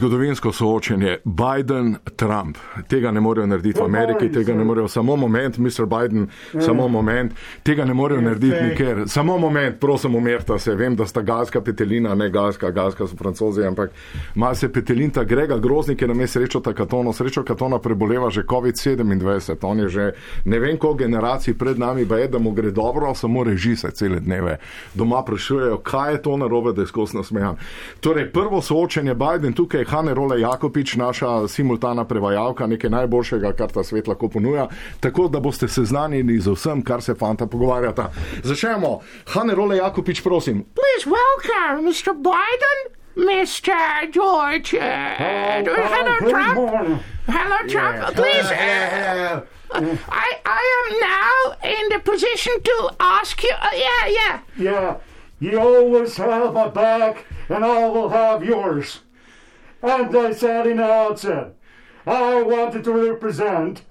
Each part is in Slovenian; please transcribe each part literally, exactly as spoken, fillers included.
zgodovinsko soočenje. Biden-Trump. Tega ne morejo narediti v Ameriki, tega ne morejo. Samo moment, mister Biden, samo moment. Tega ne morejo narediti nikjer. Samo moment, prosim, umirta se. Vem, da sta galska petelina, ne galska, galska so Francozi, ampak malo se petelinta. Grega Groznik je na me srečo ta Katona. Srečo Katona preboleva že covid sedemindvajset. On je že ne vem koliko generacij pred nami, pa je, da mu gre dobro, samo reži se cele dneve. Doma sprašujejo, kaj je to narobe, da je skozi nasmejan. Torej, prvo soočenje Biden, tukaj je Hane Role Jakopič, naša simultana prevajalka, nekaj najboljšega, kar ta svet lahko ponuja, tako da boste seznanjeni z vsem, kar se fanta pogovarjata. Začnemo. Hane Role Jakopič, prosim. Please welcome mister Biden, mister George. Uh, hello, hello Trump. Morning. Hello, Trump. Yeah. Please. Uh, uh, I I am now in the position to ask you. Uh, yeah, yeah. Yeah. You always have my back, and I will have yours. And I said in the outset, I wanted to represent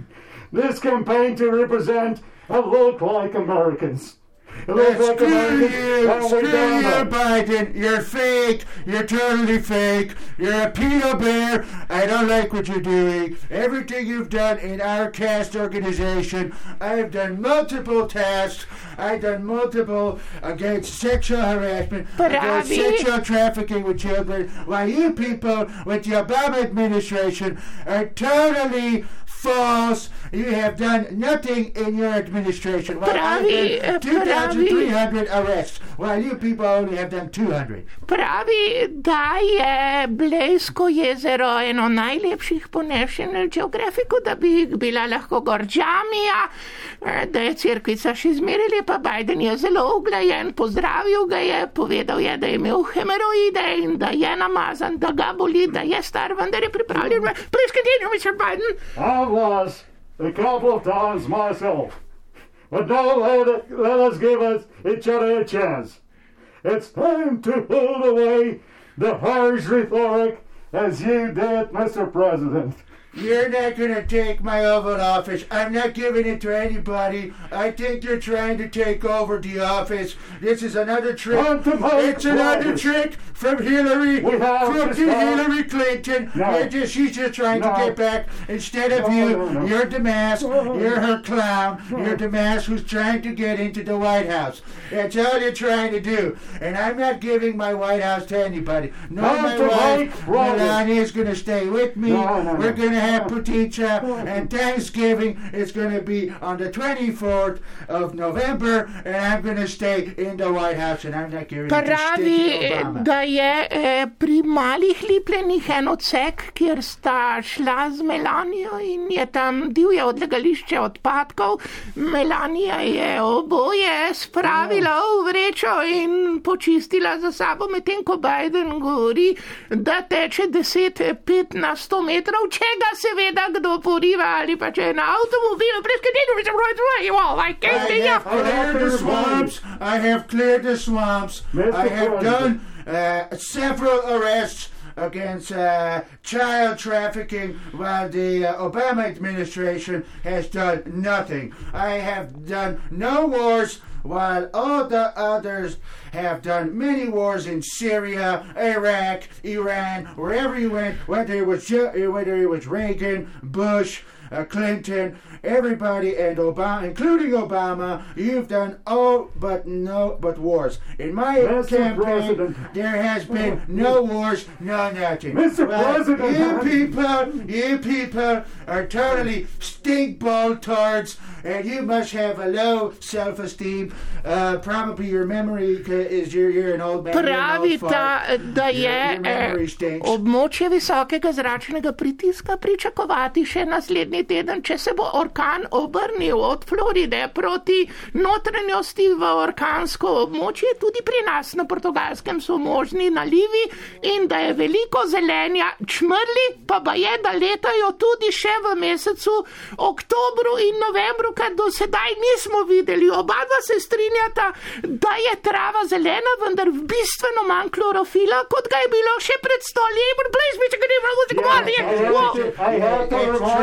this campaign to represent and look like Americans. Like screw you, screw you, Biden. You're fake. You're totally fake. You're a pedo bear. I don't like what you're doing. Everything you've done in our caste organization, I've done multiple tasks. I've done multiple against sexual harassment, but against Abby, sexual trafficking with children, while you people with the Obama administration are totally false. You have done nothing in your administration. But Abby, uh, two thousand three hundred arrests, while you people only have done two hundred. Pravi, da je Blejsko jezero eno najlepših po National Geographicu, da bi bila lahko Gorđamija, da je cerkvica še zmeraj lepa. Biden je zelo uglajen, pozdravil ga je, povedal je, da je imel hemoroide in da je namazan, da ga boli, da je star, vendar je pripravljen. Please continue, mister Biden. I was a couple of times myself. But now let, it, let us give us each other a chance. It's time to hold away the harsh rhetoric as you did, Mister President. You're not going to take my Oval Office. I'm not giving it to anybody. I think you're trying to take over the office. This is another trick. It's another trick from Hillary, from Hillary Clinton. No. You're just, she's just trying no. to get back. Instead of no, you, no, no. you're the mask. No. You're her clown. No. You're the mask who's trying to get into the White House. That's all you're trying to do. And I'm not giving my White House to anybody. No, my wife, Melania, is going to stay with me. No, no, no. We're going to have Poticha, and Thanksgiving is going to be on the twenty-fourth of November, and I'm going to stay in the White House, and I'm not giving it to Sticky Obama. Pravi, da je eh, pri malih lipljenih en odsek, kjer sta šla z Melanijo in je tam divje odlagališče odpadkov. Melanija je oboje spravila v vrečo in počistila za sabo, medtem ko Biden govori, da teče deset, pet na sto metrov, čega seveda da kdo poriva ali pa če je na avtomobilu, preskatinu, mi se broj tvoj, you all like it, I have cleared the swamps, I have cleared the swamps, I have done uh, several arrests against uh, child trafficking while the uh, Obama administration has done nothing. I have done no wars while all the others have done many wars in Syria, Iraq, Iran, wherever you went, whether it was, whether it was Reagan, Bush, uh, Clinton, everybody, and Obama, including Obama, you've done all but no but wars. In my Mister campaign, President. there has been no wars, no nothing. Mister Well, President. you people, you people are totally stinkball tards, and you must have a low self-esteem. Uh, probably your memory is you're, you're an old man. Pravi, da, da je Your- your memory eh, stinks. območje visokega zračnega pritiska pričakovati še naslednji teden, če se bo orkan obrnil od Floride proti notranjosti v orkansko območje. Tudi pri nas na Portugalskem so možni nalivi in da je veliko zelenja, čmrli pa ba je, da letajo tudi še v mesecu oktobru in novembru, kar do sedaj nismo videli. Oba dva se strinjata, da je trava zelena, vendar bistveno manj klorofila, kot ga je bilo še pred sto leti. Please, Mister Gooding, I have to remind you.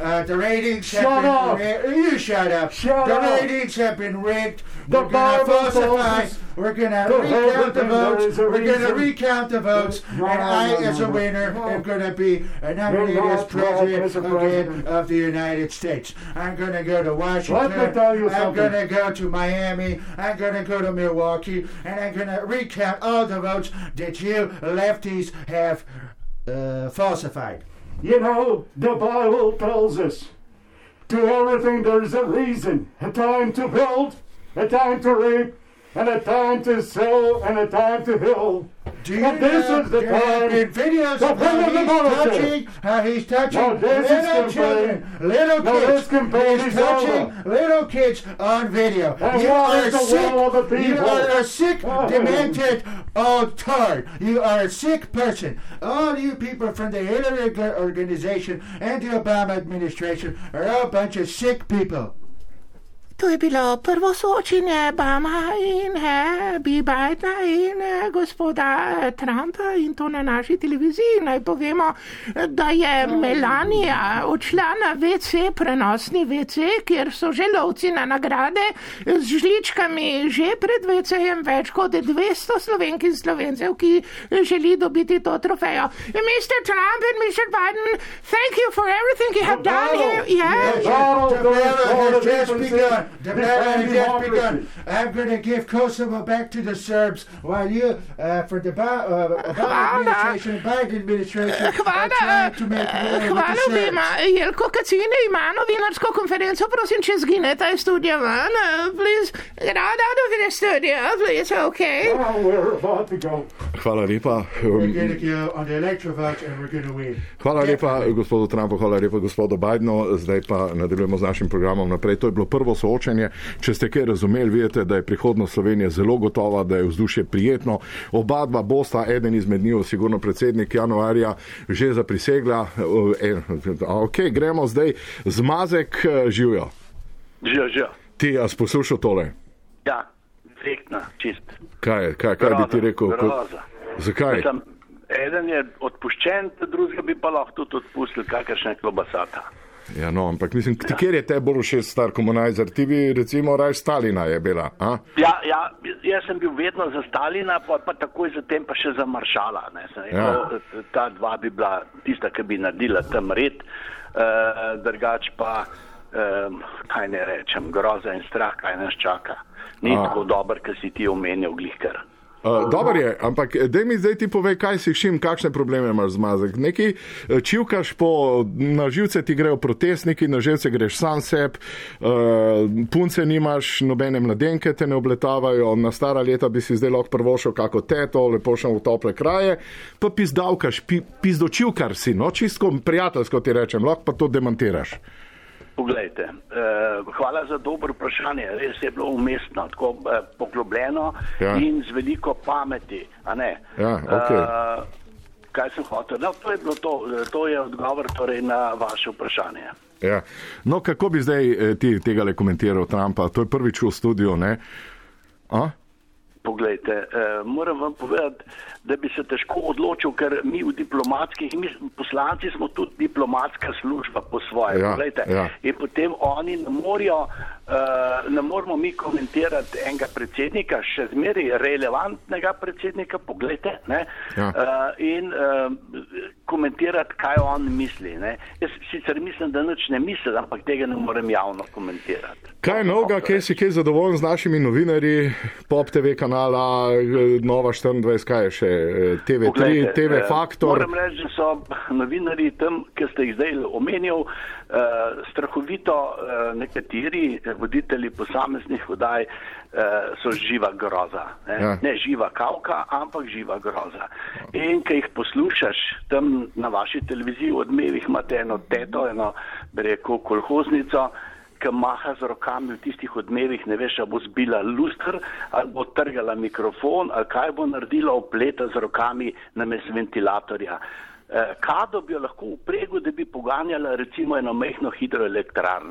Uh, the ratings Shut have up. been rigged. You shut up. Shut the up. ratings have been rigged. The We're going to Bible falsify. tells us We're going to to recount the everything there votes. is a We're going to reason. recount the votes. No, and no, I, no, as no, a no. winner, No. am going to be nominated You're as not president as a again president. of the United States. I'm going to go to Washington. Let me tell you I'm something. going to go to Miami. I'm going to go to Milwaukee. And I'm going to recount all the votes that you lefties have uh, falsified. You know, the Bible tells us to everything there's a reason. A time to build, a time to reap, and a time to sow, and a time to heal. Do you And this know is the there have time been videos to of how bring in the he's military. touching, how he's touching Now this is little campaign. children, little Now kids. this campaign He's is touching over. little kids on video. And you what are is the sick. will of the You people? are a sick, Oh. demented old tard. You are a sick person. All you people from the Hillary Org- organization and the Obama administration are all a bunch of sick people. To je bilo prvo soočenje Obama in Happy Bidena in eh, gospoda eh, Trumpa in to na naši televiziji. Naj povemo, eh, da je Melania odšla na ve ce, prenosni ve ce, kjer so že lovci na nagrade z žličkami že pred ve cejem več kot dvesto Slovenk in Slovencev, ki želi dobiti to trofejo. mister Trump and mister Biden, thank you for everything you have done here. Yeah. The battle The goes battle for has the just differences begun. The battle and has just democracy. begun. I'm going to give Kosovo back to the Serbs while you, uh, for the Ba- uh, Obama Hvala. administration, Biden administration, are Hvala, trying to make war with hvala the obima. Serbs. Jelko Kacine ima novinarsko konferenco, prosim, če zginete iz studia ven. Uh, please, get out, out of the studio, please, okay? Now we're about to go. Hvala lepa. We're Um, going to go on the electrovote and we're going to win. Hvala lepa gospodu Trumpu, hvala lepa gospodu Bidenu. Zdaj pa nadaljujemo z našim programom naprej. To je bilo prvo soočenje. Če ste kaj razumeli, vidite, da je prihodnost Slovenije zelo gotova, da je vzdušje prijetno. Oba dva bosta, eden izmed njih, sigurno predsednik januarja, že zaprisegla. Ok, gremo zdaj. Zmazek, živjo. Že, že. Ti, a poslušal tole? Ja, direktna, čist. Kaj, kaj, kaj bi ti rekel? Groza. Zakaj? Mislim, eden je odpuščen, drugega bi pa lahko tudi odpustil, kakršne klobasata. Ja, no, ampak mislim, ti, kjer je te bolj všeč star komunajzer? Ti bi recimo raj Stalina je bila, a? Ja, ja, jaz sem bil vedno za Stalina, pa, pa takoj zatem pa še za Maršala. Ne. Sem rekel, ja. Ta dva bi bila tista, ki bi naredila tam red, uh, drugač pa, um, kaj ne rečem, groza in strah, kaj nas čaka. Ni A. tako dober, ki si ti omenil glihkar. Uh, Dobar je, ampak daj mi zdaj ti povej, kaj si šim, kakšne probleme imaš zmazek. Neki čivkaš po, na živce ti grejo protestniki, na živce greš sam seb, uh, punce nimaš, nobene mladenke te ne obletavajo, na stara leta bi si zdaj lahko prvošel kako teto, lepo šel v tople kraje, pa pizdavkaš, pi, pizdočivkar si, no, čisto prijateljsko ti rečem, lahko pa to demantiraš. Poglejte, eh, hvala za dobro vprašanje, res je bilo umestno, tako eh, poglobljeno Ja. in z veliko pameti, a ne? Ja, okej. Eh, kaj sem hotel? No, to je bilo to, to je odgovor torej na vaše vprašanje. Ja. No, kako bi zdaj eh, ti tega le komentiral Trumpa? To je prvič v studiu, ne? A? Poglejte, eh, moram vam povedati, da bi se težko odločil, ker mi v diplomatskih, mi poslanci smo tudi diplomatska služba po svoje. Ja, Poglejte, ja. in potem oni ne morajo, eh, ne moramo mi komentirati enega predsednika, še zmeraj relevantnega predsednika, poglejte, ne, Ja. eh, in eh, komentirati, kaj on misli. Ne. Jaz sicer mislim, da nič ne misli, ampak tega ne morem javno komentirati. Kaj je novega, kaj si kaj zadovoljen z našimi novinarji, Pop te ve kanala, Nova štiriindvajset, kaj je še, T V tri, Poglejte, T V eh, Faktor. Moram reči, da so novinarji tam, ki ste jih zdaj omenjal, eh, strahovito eh, nekateri voditelji posameznih oddaj eh, so živa groza. Ne? Ja. ne živa kavka, ampak živa groza. In ki jih poslušaš tam na vaši televiziji, v Odmevih imate eno teto, eno, bi rekel, kolhoznico, ki maha z rokami v tistih Odmevih, ne veš, ali bo zbila luster, ali bo trgala mikrofon, ali kaj bo naredila, opleta z rokami namesto ventilatorja. Eh, kado bi jo lahko upregu, da bi poganjala recimo eno mehno hidroelektrarno.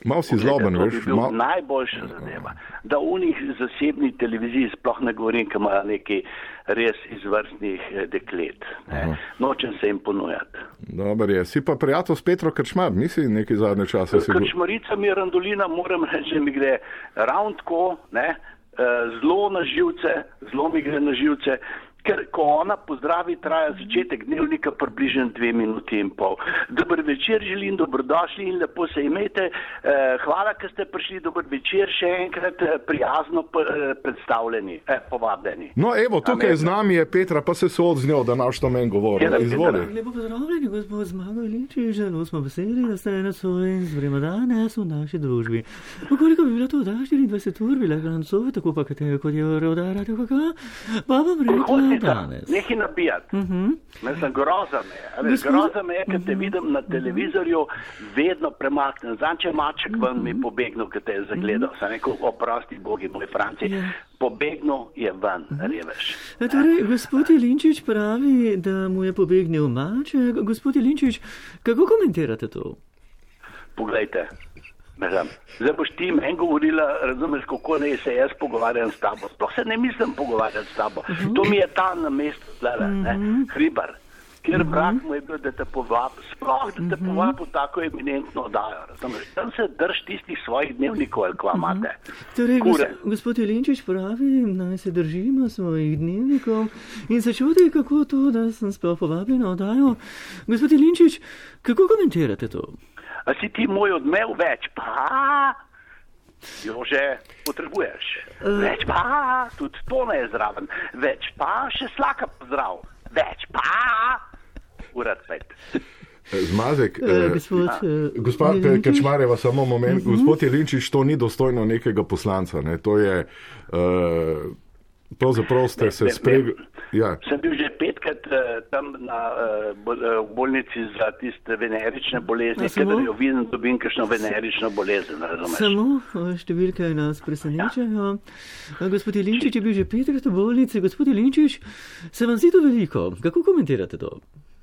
Mal si zloben, to veš. To bi bil mal... najboljša zadeva. Da v njih zasebni televiziji sploh ne govorim, ki imajo nekaj res izvrstnih deklet. Ne. Nočem se jim ponujati. Dobar je. Si pa prijatelj s Petro Krčmar, nisi neki zadnje čase? Krčmarica Mirandolina, moram reči, da mi gre ravno tako, ne, zelo na živce, zelo mi gre na živce. Ker ko ona pozdravi, traja začetek dnevnika približno dve minuti in pol. Dober večer želim, dobrodošli in lepo se imejte. Hvala, ker ste prišli, dober večer, še enkrat prijazno predstavljeni, eh, povabljeni. No evo, tukaj z nami je Petra, pa se sooč z njo, da naš to meni govori. Izvoli. Lepo pozdravljeni, gospod Zmago Jelinčič, zelo smo veseli, da ste nocoj in zvrema danes v naši družbi. Koliko bi bila to oddaja štiriindvajset ur, bila glancove, tako pa katero, kot je oddaja Radio K K, pa vam rekla, nekaj nabijati. Uh-huh. Mislim, groza me je. Gospod... Groza me je, ker te uh-huh. vidim na televizorju, vedno premaknem. Zanče maček uh-huh. ven mi pobegnil, ker te je zagledal. Uh-huh. Sam rekel, oprosti bogi, moj Franci. Yeah. Pobegnil je ven, uh-huh. reveš. A torej, gospod Jelinčič pravi, da mu je pobegnil maček. Gospod Jelinčič, kako komentirate to? Poglejte. Mislim, zdaj boš ti meni govorila, razumeš, kako ne se jaz pogovarjam s tabo. Sploh se ne mislim pogovarjati s tabo. Uh-huh. To mi je tam na mestu, tlele, uh-huh. ne, hribar. Kjer uh-huh. vrak mu je bil, da te povab, sploh da te uh-huh. povab v tako eminentno oddajo. Razumeš, tam se drž tistih svojih dnevnikov, ali kva imate. Uh-huh. Torej, gos, gospod Jelinčič pravi, naj se držimo svojih dnevnikov in se čudi, kako to, da sem sploh povabljen na oddajo. Gospod Jelinčič, kako komentirate to? A si ti moj odmev več pa, jo že potrebuješ. Uh. Več pa, tudi to ne je zraven. Več pa, še slaka pozdrav. Več pa, urat pet. Zmazek, uh, eh, gospod, uh, gospod Krčmarjeva, samo moment. Uh-huh. Gospod Jelinčič, to ni dostojno nekega poslanca. Ne? To je, uh, pravzaprav ste se spreg... Ja. Sem bil že petkrat uh, tam na uh, bol, uh, bolnici za tiste venerične bolezni, kadar jo vidim, dobim kakšno venerično bolezen, razumeš? Samo številke nas presenečajo. Ja. Gospod Jelinčič je bil že petkrat v bolnici. Gospod Jelinčič, se vam zdi to veliko? Kako komentirate to?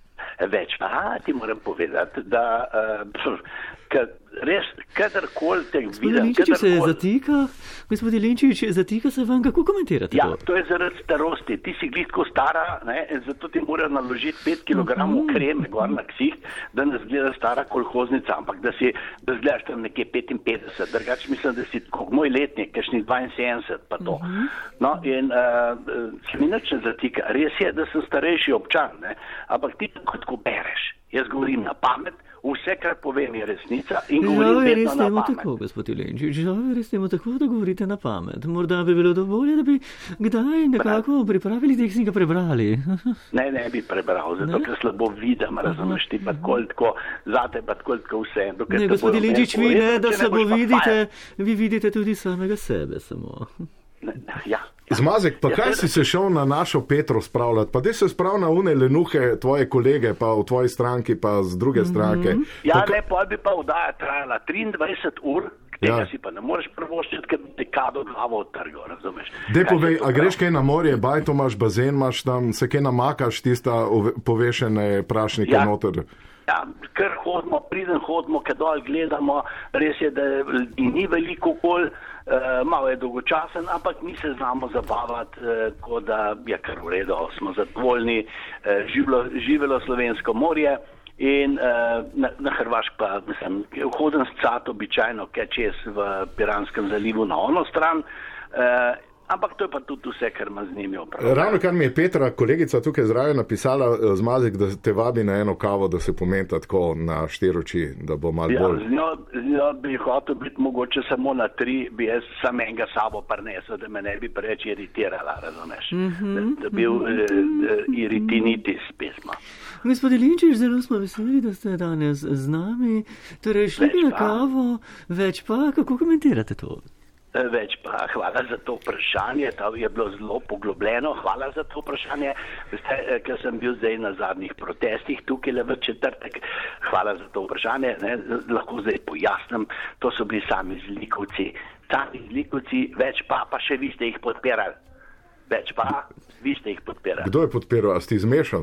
Več pa, ti moram povedati, da uh, kad, res, kadarkoli te vidim... Gospod Jelinčič se zatika, gospod Jelinčič zatika se vam, kako komentirate ja, to? Ja, to je zaradi starosti. Ti si glitko stara, ne, zato ti morajo naložiti pet kilogramov uh-huh. kreme gor na ksih, da ne zgleda stara kolhoznica, ampak da si, da zgledaš tam nekje petinpetdeset, drugače mislim, da si kot moj letnik, kakšni dvainsedemdeset, pa to. Uh-huh. No, in uh, se mi nič ne zatika. Res je, da sem starejši občan, ne, ampak ti kot ko bereš. Jaz govorim na pamet, vse, kar povem, je resnica in govorim vedno na pamet. Tako, gospod Jelinčič, žal je res temu tako, da govorite na pamet. Morda bi bilo dovolj, da bi kdaj nekako pripravili, da jih ga prebrali. Ne, ne bi prebral, zato ker slabo vidim, razumeš ti, pa tako, tako, zate pa tako, tako vse. Ne, gospod Jelinčič, vi ne, da slabo vidite, vi vidite tudi samega sebe samo. Ne, ja. Zmazek, pa ja, kaj si se šel na našo Petro spravljati? Pa dej se sprav na une lenuhe tvoje kolege, pa v tvoji stranki, pa z druge stranke. Mm-hmm. Ja, pa, ne, pa bi pa vdaja trajala triindvajset ur, tega ja. si pa ne moreš prvoščiti, ker bi te kado glavo odtrgal, razumeš? Dej povej, a greš kaj na morje, bajto imaš, bazen imaš tam, se kaj namakaš, tista povešene prašnike ja. noter? Ja, ker hodimo, priden hodimo, kaj dol gledamo, res je, da ni veliko kol, uh, malo je dolgočasen, ampak mi se znamo zabavati, uh, ko da je kar v redu, smo zadovoljni, uh, živelo, živelo slovensko morje in uh, na, na Hrvašk pa, mislim, hodim s cat običajno, kaj čez v Piranskem zalivu na ono stran, uh, ampak to je pa tudi vse, kar ima z njimi opravljati. Ravno kar mi je Petra, kolegica tukaj zraven, napisala, Zmazek, da te vabi na eno kavo, da se pomenta tako na štiri oči, da bo malo ja, bolj... Z njo, z njo bi hotel biti mogoče samo na tri, bi jaz sam enega sabo prinesel, da me ne bi preveč iritirala, razumeš? Mm-hmm. Da, da bi bil uh, iritinitis pisma. Gospod Jelinčič, zelo smo veseli, da ste danes z nami. Torej, šli bi na kavo, več pa, kako komentirate to? Več pa, hvala za to vprašanje, to je bilo zelo poglobljeno, hvala za to vprašanje, veste, ker sem bil zdaj na zadnjih protestih tukaj le v četrtek, hvala za to vprašanje, ne, lahko zdaj pojasnim, to so bili sami zlikovci, sami zlikovci, več pa, pa še vi ste jih podpirali, več pa, vi ste jih podpirali. Kdo je podpiral, a ste zmešan?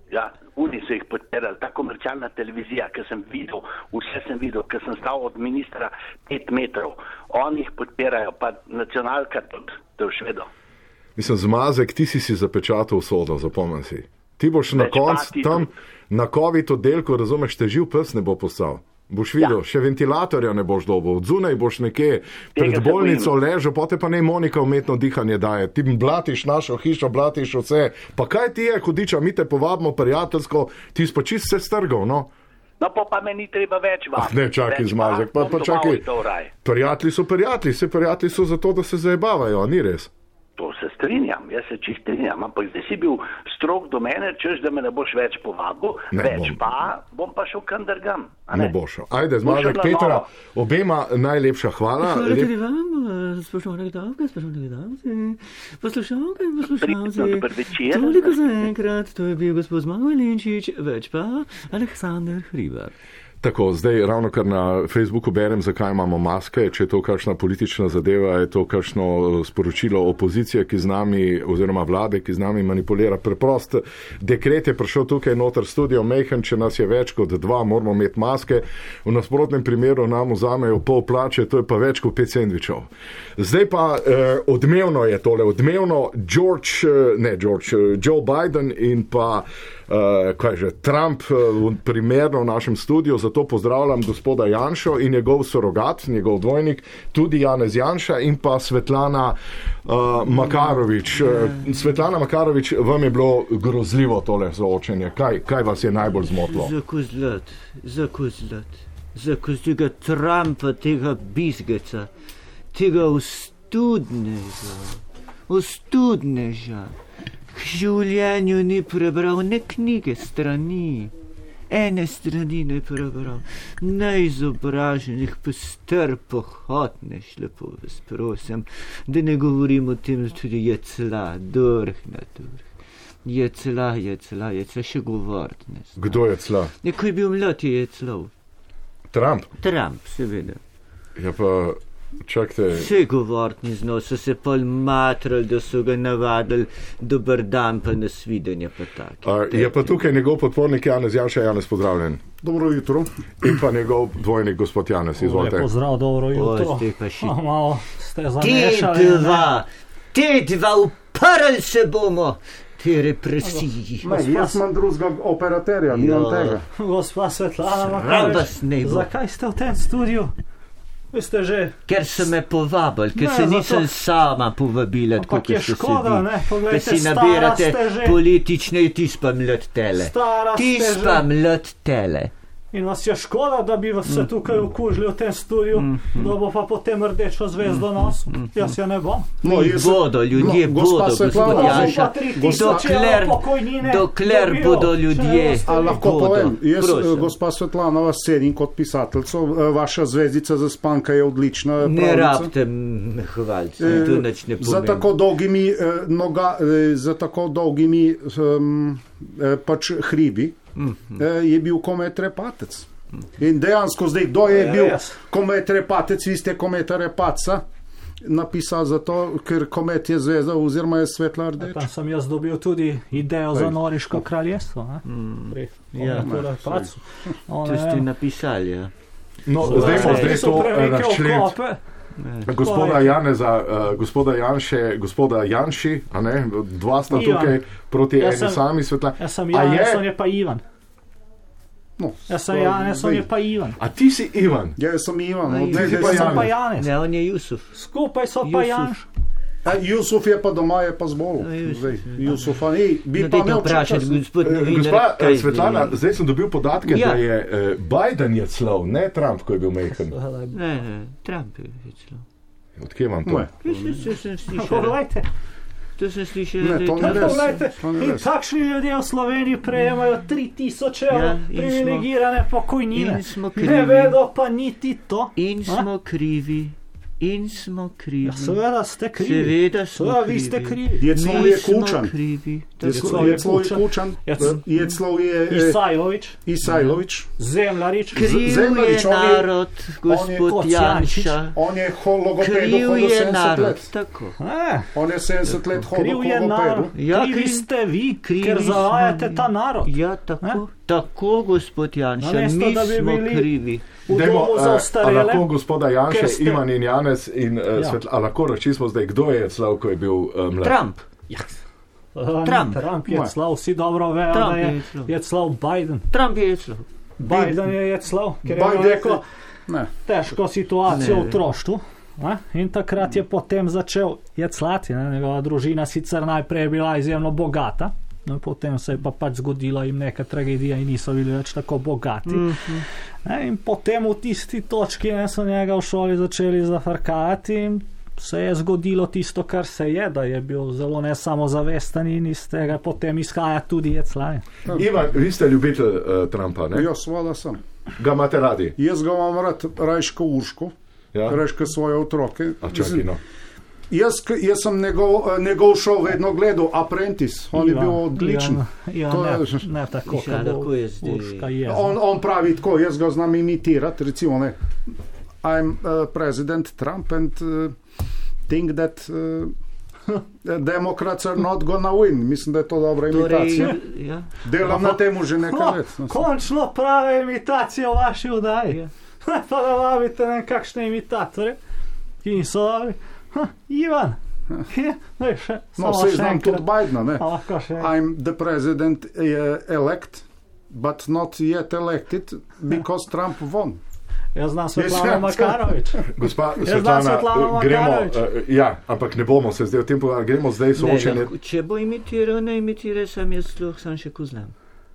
Ja, oni so jih podpirali, ta komercialna televizija, ki sem videl, vse sem videl, ki sem stal od ministra pet metrov. Oni jih podpirajo, pa nacionalka tudi, to je švedo. Mislim, Zmazek, ti si si zapečatil usodo, zapomni si. Ti boš na koncu tam na COVID oddelku, razumeš, te živ pes ne bo postal. Boš videl, ja. Še ventilatorja ne boš dobil, od zunaj boš nekje pred bolnico ležal, potem pa ne Monika umetno dihanje daje. Ti blatiš našo hišo, blatiš vse. Pa kaj ti je, hudiča, mi te povabimo prijateljsko, ti si pa čist vse strgal, no? No, pa, pa me ni treba več vam. Ah, ne, čakaj, Zmazek, pa, pa čakaj. Prijatelji so prijatelji, vse prijatelji so zato, da se zajebavajo, ni res? To se strinjam, jaz se čist strinjam, ampak zdaj si bil strog do mene, češ, da me ne boš več povabil, ne več bom. Pa bom pa šel kandergam. Ne boš. Ajde, Zmazek, Petra, obema najlepša hvala. Hvala tudi vam, spoštovane gledalke, spoštovane gledalci, poslušalke in poslušalci. Toliko za enkrat, to je bil gospod Zmago Jelinčič, več pa Aleksander Hribar. Tako, zdaj ravno kar na Facebooku berem, zakaj imamo maske, če je to kakšna politična zadeva, je to kakšno sporočilo opozicije, ki z nami, oziroma vlade, ki z nami manipulira. Preprost dekret je prišel tukaj noter studio Mejhen, če nas je več kot dva, moramo imeti maske, v nasprotnem primeru nam vzamejo pol plače, to je pa več kot pet sendvičev. Zdaj pa eh, odmevno je tole, odmevno George, ne George, Joe Biden in pa Uh, kaj že, Trump uh, primerno v našem studiu, zato pozdravljam gospoda Janšo in njegov sorogat, njegov dvojnik, tudi Janez Janša in pa Svetlana uh, Makarovič. Uh, Svetlana Makarovič, vam je bilo grozljivo tole soočenje. Kaj, kaj vas je najbolj zmotilo? Zakozlat, zakozlat, zakozlat tega Trumpa, tega bizgeca, tega ustudneža, ustudneža. V življenju ni prebral ne knjige strani, ene strani ne prebral, neizobraženih pester pohotneš, lepo vas prosim, da ne govorim o tem, tudi je cela, durh na durh, je cela, je cela, je cela, še govort ne znam. Kdo je cela? Neko je bil mlad, je clov. Trump? Trump, seveda. Ja pa... Čakajte. Vse govortni znal, so se pol matrali, da so ga navadili, dober dan pa nasvidenja pa tak. A, je pa tukaj njegov podpornik Janez Janša. Janez, pozdravljen. Dobro jutro. In pa njegov dvojnik, gospod Janez, izvolite. Pozdrav, dobro jutro. O, pa še. Oh, malo ste te zamešali. Dva, te dva, uprli se bomo, te represiji. Ne, jaz imam drugega operaterja, nimam tega. Gospa Svetlana Rambas Makarovič, ne bo. zakaj ste v tem studiu? Vi ste že... Ker so me povabili, ker Ne, se nisem zato- sama povabila, tako Ampak je kot ste se škoda, vi. ne, Da poglejte, si stara nabirate ste že, politične, ti pa mlad tele. stara Ti ste pa že. mlad tele. In vas je škoda, da bi vas se tukaj okužili v tem studiu, da bo pa potem rdečo zvezdo nos. Jaz je ne bom. No, Mi jaz- bodo, ljudje no, gospa bodo, Svetlana, gospod jaz Janša. pa tri tisoč Dokler, evrov pokojnine dokler dobijo, bodo če ne ljudje, boste A lahko bodo. povem, jaz, Prosim. gospa Svetlana, vas cenim kot pisateljco, vaša zvezdica za spanka je odlična Ne pravljica. rabite me hvaliti, Eh, to nič ne Za tako pomeni. dolgimi, eh, noga, eh, za tako dolgimi um, eh, pač hribi eh, je bil komet Repatec. In dejansko zdaj, kdo je Je bil res. komet Repatec, vi ste kometa Repaca napisal zato, ker komet je zvezda oziroma je svetla rdeča. Tam sem jaz dobil tudi idejo za Noriško kraljestvo. Ne? Pri Ja, komentu Repacu. No, To ne ste vem. napisali, ja. No, So- zdaj smo so- zdaj so to prevelike razčleniti. okope. Gospoda Janeza, uh, gospoda Janše, gospoda Janši, a ne, dva sta Ivan. tukaj proti Jaz eni sem- sami Svetlana. Jaz sem A Janez, je? on je pa Ivan. No, Jaz sem to- Janez, on zdaj- je pa Ivan. A ti si Ivan? Ja, jaz sem Ivan, Aj, od ti si nekdaj pa sem- Jaz sem pa Janez. Janez. Ne, on je Jusuf. Skupaj so pa Jusuf. Janš. A, Jusuf je pa doma, je pa zbolel. A, Jusuf, Zdaj, ja. Jusufa ni, bi No, pa dajte imel vprašati, čas. gospod Eh, novinar, Gospa kaj eh, Svetlana, zdaj? zdaj sem dobil podatke, Ja. da je eh, Biden je clov, ne Trump, ko je bil Mejhen. Ne, ne, Trump je celo. Odkje vam to? Ne. To sem slišal. Poglejte, To sem slišal. Ne, da je to ne to- res. poglejte. to ni In res. takšni ljudje v Sloveniji prejemajo tri tisoč evrov Ja, in smo- privilegirane pokojnine. in smo Ne krivi. vedo pa niti to. In A? smo krivi. In smo krivi. Ja, seveda ste krivi. Seveda smo seveda krivi. Vi ste krivi. Jeclov je Kučan. Jeclov je Kučan. Jeclov je Isajlović. Isajlović. Zemljarić. Kriv je narod, gospod Janša. On je logopedu Kriv hodil je sedemdeset narod, let. tako. E, On je sedemdeset let hodil kriv je narod. logopedu. Ja, Krivi kriv- ste vi, krivi ker smo zavajate mi. ta narod. Ja, tako, tako, gospod Janša, Namesto, mi da bi smo bili- krivi. V Dajmo, domu za eh, a ostarele. lahko gospoda Janše, ker ste- Ivan in Janez in uh, Ja. Svetla, a lahko račismo zdaj, kdo je Jeclav, ko je bil uh, mlad? Trump. Ja. Uh, Trump. Trump je Jeclav, vsi dobro vejo, Trump da je je Jeclav. Jeclav Biden. Trump je Jeclav. Biden je Jeclav, ker je Biden- imel neko Ne. težko situacijo Ne. v otroštvu. Ne? In takrat je potem začel jeclati. Ne? Njegova družina sicer najprej je bila izjemno bogata, no, potem se je pa pač zgodila jim neka tragedija in niso bili več tako bogati. Mhm. Ne? In potem v tisti točki ne, so njega v šoli začeli zafrkavati in se je zgodilo tisto, kar se je, da je bil zelo nesamozavesten in iz tega potem izhaja tudi jeclanje. Ivan, vi ste ljubitelj uh, Trumpa, ne? Ja, seveda sem. Ga imate radi? Jaz ga imam rad rajško Urško, Ja? rajško svoje otroke. A čakaj, no. Jaz, k- jaz sem njegov, eh, njegov šov vedno gledal, Apprentice, on je Ivan, bil odličen. Ja, To ne, je- ne tako, Ja, kot tako je zdaj. Urška je. On, on pravi tako, jaz ga znam imitirati, recimo ne. I'm uh, President Trump and uh, think that uh, Democrats are not gonna win. Mislim, da je to dobra imitacija. Torej, ja. Delam na temu že nekaj No, let. končno prave imitacije v vaši vdaji. Ja. Pa da vabite nekakšne imitatore, ki niso dobri. Ha, Ivan. Ja, no, še, No, samo se še znam enkrat. tudi Bidena, ne. A lahko še enkrat. I'm the president uh, elect, but not yet elected because Trump won. Jaz znam Svetlano Jaz- Makarovič. Gospa znam Svetlana, Svetlano eh, gremo, Makarovič. uh, ja, ampak ne bomo se zdaj o tem pogovarjali, gremo zdaj Ne, soočenje. lahko, če bo imitiral, ne imitira, sam jaz sluh, sam še kozlam.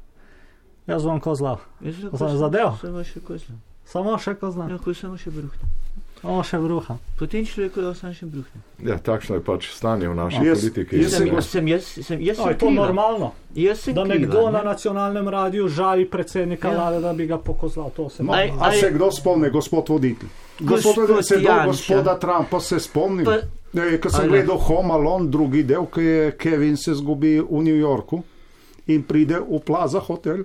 Jaz bom kozlav. Jaz lahko Za- samo- zadev? Samo še kozlam. Samo še kozlav. Lahko samo še bruhnem. Samo še bruha. Potem človeku lahko samo še bruhnem. Ja, takšno je pač stanje v naši Jaz- politiki. jaz Sem, se- sem, jaz, sem, jaz No, sem je to kriva. normalno, Jaz sem da kriva, nekdo ne. na nacionalnem radiju žali predsednika Ja. vlade, da bi ga pokozlal. To se No, Aj- a aj- se kdo spomne, gospod voditelj? Gospod Gospod, se do Janša. gospoda Trumpa se spomnim. Pa- Ne, ko sem Ali- gledal Home Alone, drugi del, ki je Kevin se zgubi v New Yorku in pride v Plaza Hotel,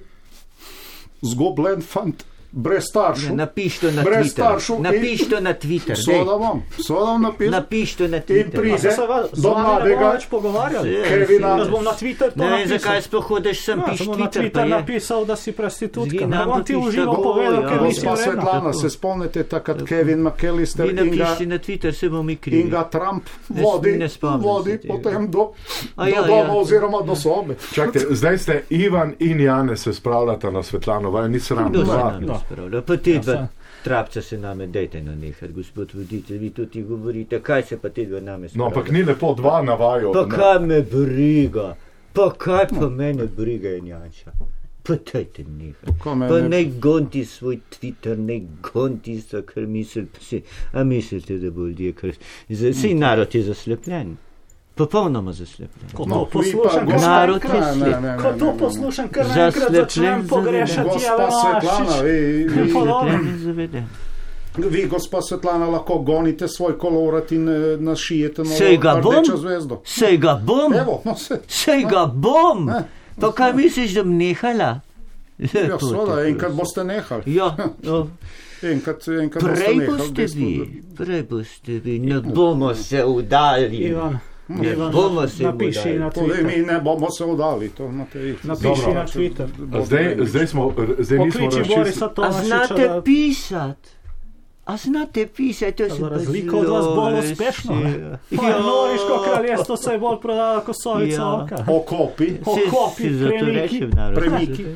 zgubljen fant, brez staršev. Ja, napiš to na Brez Twitter. staršev in- Napiš to na Twitter. Soda vam, soda vam napisal. Napiš to na In Twitter. pride Se va- z do vami ne bomo mladega več pogovarjali. Ja, Kevina. Jaz bom na Twitter to Ne vem, napisal. zakaj sploh hodeš sem, Ja, piš sem bom na Twitter, pa Twitter je. napisal, da si prostitutka. Zgi Ne nam bom ti napište, uživo bo- povedal, ja, ker gospa nisi Gospa vredna. Svetlana, Tako. se spomnite takrat Kevin McAllister Vi in ga, napišite na Twitter, se bomo mi krivi. in ga Trump Ne- vodi, ne spomnim vodi se tega. potem do, A do ja, doma ja. oziroma do sobe. Čakajte, zdaj ste Ivan in Janez se spravljata na Svetlano, vaj ni sram. Kdo se dva. nam No. spravlja? Pa te Ja, dva se- trapca se name dejte na nehati, gospod voditelj, vi to ti govorite, kaj se pa te dva name spravlja? No, ampak ni lepo dva navajo. Pa na- kaj me briga, pa kaj pa mene briga in Janša. Pa dajte nehati. Kaj mene- Pa ne gonti svoj Twitter, ne gonti to, kar mislite, si, a mislite, da bo ljudje, kar, si narod je zaslepljen, popolnoma zaslepljen. Ko No, to poslušam, vi pa, kar narod naenkrat- je Ne, ne, ne, ko ne, to ne, ne. poslušam, kar naenkrat Zaslepljen, začnem pogrešati Gospa Jeleno Svetlana, Ašič. vi, vi, Zaslepljen in zaveden. vi, gospa Svetlana, lahko gonite svoj kolorat in eh, našijete Sej ga novo bom. rdečo zvezdo. Sej ga bom, Evo, no se. sej ga bom. Ne. Pa kaj misliš, da bom nehala? Ja, seveda, enkrat boste nehali. Ja, no, Enkrat, enkrat boste prej nehali. boste gospod. vi, prej boste vi, ne bomo se udali. Ivan, Ne Ivan, bomo se napiši udali. na Tudi Twitter. mi ne bomo se udali, to imate vi. Napiši Dobro. na Twitter. A Zdaj, zdaj smo, zdaj nismo Pokliči razčistili. Borisa A Tomašiča, znate da pisat? A znate pisat, to se za pa razliko od vas bolj zelo uspešno. ne? veseli. Pa Noriško kraljestvo se je bolj prodalo kot Sovica Ja. oka. Okopi, Okopi, Si- si zato premiki. rečem narod. Premiki.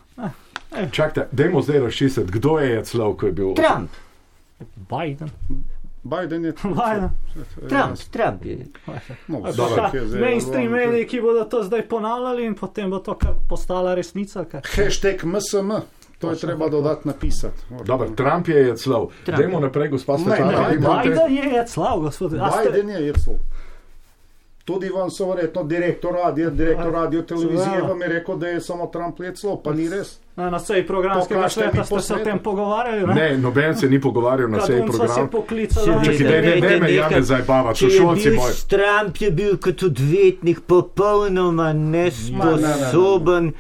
Čakajte, dajmo zdaj razčistiti, kdo je Jeclav, ko je bil. Trump, Biden. Biden je Biden. Trump, Trump je. No, Pa dobro, ta ki je zdaj- mainstream mediji, ki bodo to zdaj ponavljali in potem bo to kar postala resnica. Kaj? Hashtag M S M, to je treba dodatno napisati. Dobro, Trump je Jeclav. Trump. Dajmo naprej, gospa Ne, Svetlana. ne, vi imate- Biden je Jeclav, gospod. A ste- Biden je Jeclov. Tudi vam so verjetno direktor radio, direktor radio televizije vam je rekel, da je samo Trump let slov, pa ni res. Na, na seji programskega sveta ste se o tem pogovarjali, ne? Ne, noben se ni pogovarjal na seji programa. Kadun so se poklicali. Čakaj, ne, ne, ne, me Janez zdaj bava, so šolci moji. Trump je bil kot odvetnik popolnoma nesposoben,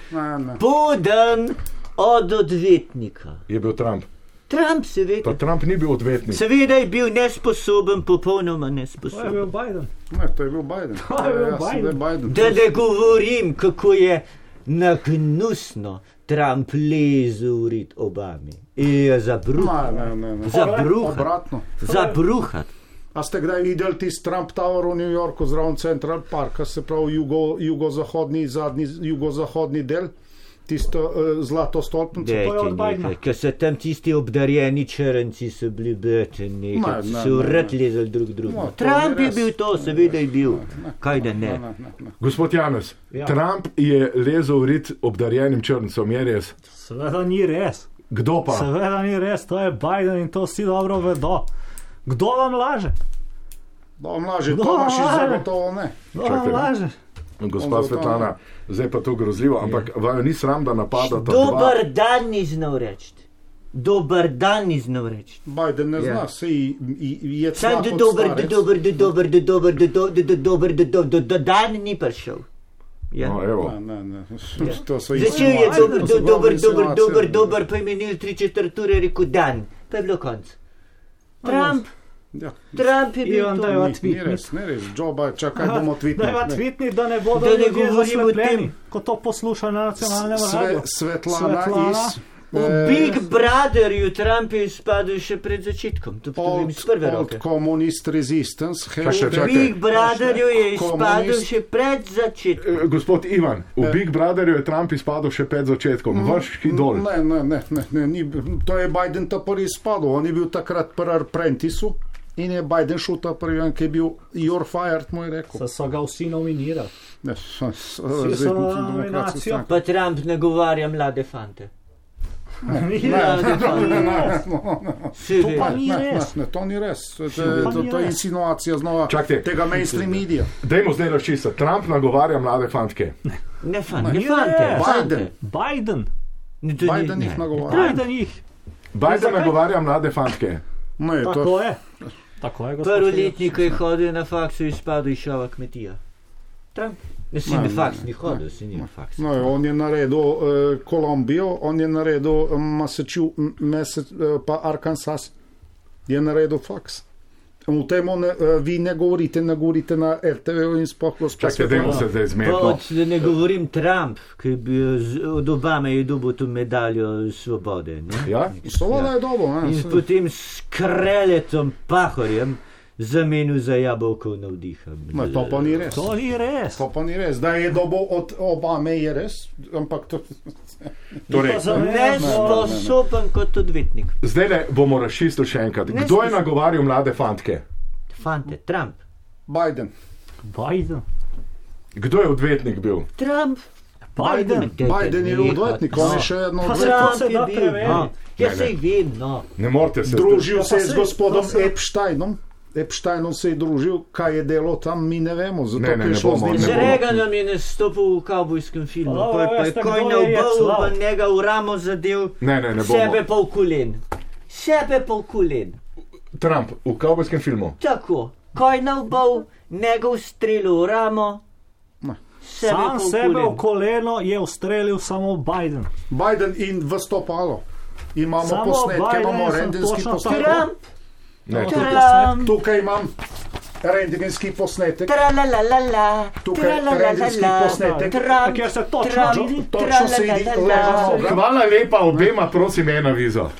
podan od odvetnika. Je bil Trump. Trump, seveda. Pa Trump ni bil odvetnik. Seveda je bil nesposoben, popolnoma nesposoben. To je bil Biden. Ne, to je bil Biden. To je bil Biden. Biden. Da ne govorim, kako je nagnusno Trump lezel v rit Obami. In je zabruhat. Ne, ne, ne. Zabruhat. Obratno. Zabruhat. A ste kdaj videli tisti Trump Tower v New Yorku zraven Central Parka, se pravi jugo, jugozahodni, zadnji jugozahodni del? Tisto uh, zlato stolpnico. Dejte, ker so tam tisti obdarjeni črnci so bili bete nekaj, so rad lezali drug drugim. No, Trump je bil to, seveda je bil. Ne, ne, kaj da ne. ne, ne, ne. Gospod Janez, ja. Trump je lezel v rit obdarjenim črncom, je res? Seveda ni res. Kdo pa? Seveda ni res, to je Biden in to vsi dobro vedo. Kdo vam laže? Kdo vam laže? To vaš zagotovo ne. Kdo vam laže? Gospa Svetlana, zdaj pa to grozljivo, ampak vam ni sram, da napadata dva. Dobar dan ni znal reči. Dobar dan ni znal reči. Biden ne zna, se je cvak od starec. Dobar, dobar, dobar, dobar, dobar, dan ni prišel. No, evo. Ne, ne, ne. Začel je dober, dober, dober, dober, dober, pa je menil tri četrture, rekel dan. Pa je bilo konc. Trump. Ja. Trump je bil to. Ni, ni res, ne res. Joe Biden, čakaj, bomo tweetni. Da je tweetni, da ne bodo ljudje zaslepljeni, ko to posluša na nacionalnem radiju. Svetlana, Svetlana iz... V Big Brotherju Trump je izpadel še pred začetkom. To povem iz prve roke. Od Communist Resistance. V Big Brotherju je izpadel še pred začetkom. Gospod Ivan, v Big Brotherju je Trump izpadel še pred začetkom. Vrš idol. Ne, ne, ne, ne, ne, ni, to je Biden ta prvi izpadel. On je bil takrat pri Apprentice-u. In je Biden šel ta prvi, ki je bil you're fired, mu je rekel. So, so ga vsi nominirali. Ne, so, so, vsi so nominacijo. Pa Trump nagovarja mlade fante. Ne, ne, ne, ne, ne, to pa ni res. Ne, to ni res. To je insinuacija znova tega mainstream medija. Dajmo zdaj razčistiti. Trump nagovarja mlade fantke. Ne fante, ne fante. Biden. Biden. Biden jih nagovarja. Biden jih. Biden nagovarja mlade fantke. Ne, tako to... je. Tako je, prvoletnik, ko je hodil na faksu, je izpadel iz šova kmetija. Trump? Ne, si na faks ni hodil, si ni na faks. No, on je naredil uh, Kolumbijo, on je naredil Massachusetts, uh, pa Arkansas. Je naredil faks. V tem ne, uh, vi ne govorite, ne govorite na R T V in spoh gospod. Čakaj, dajmo se zdaj zmerno. Da ne govorim Trump, ki bi od Obame je dobil to medaljo svobode. Ne? Ja? Svoboda je dobo. Ne? In potem s kreletom pahorjem zamenil za jabolko navdiha. No, to pa ni res. To ni res. To pa ni res. Da je dobo od Obame je res, ampak to... Torej, nesposoben kot odvetnik. Zdaj le bomo razčistili še enkrat. Kdo je nagovarjal mlade fantke? Fante, Trump. Biden. Biden. Kdo je odvetnik bil? Trump. Biden. Biden je odvetnik, on je še eno odvetnik. Trump je bil. Ja se jih vem, no. Ne morate se... Družil se je z gospodom Epsteinom. Epsteinom se je družil, kaj je delo tam, mi ne vemo. Zato, ne, ne, ne bomo. Z Reaganom je nastopil v kavbojskem filmu, oh, pa je koj na obal, pa njega v ramo zadev, ne, ne, ne sebe pa v kolen. Sebe pa v kolen. Trump, v kavbojskem filmu. Tako, koj na obal, njega ustrelil v ramo, sebe sam v sebe v koleno je ustrelil samo Biden. Biden in v stopalo. Imamo samo posnetke, imamo rendenski posnetek. Ne, tukaj imam rendenski posnetek. Tralalala, tukaj rendenski posnetek. Kjer se točno vidi. Točno se vidi leva noga. Hvala lepa obema, prosim, ena viza.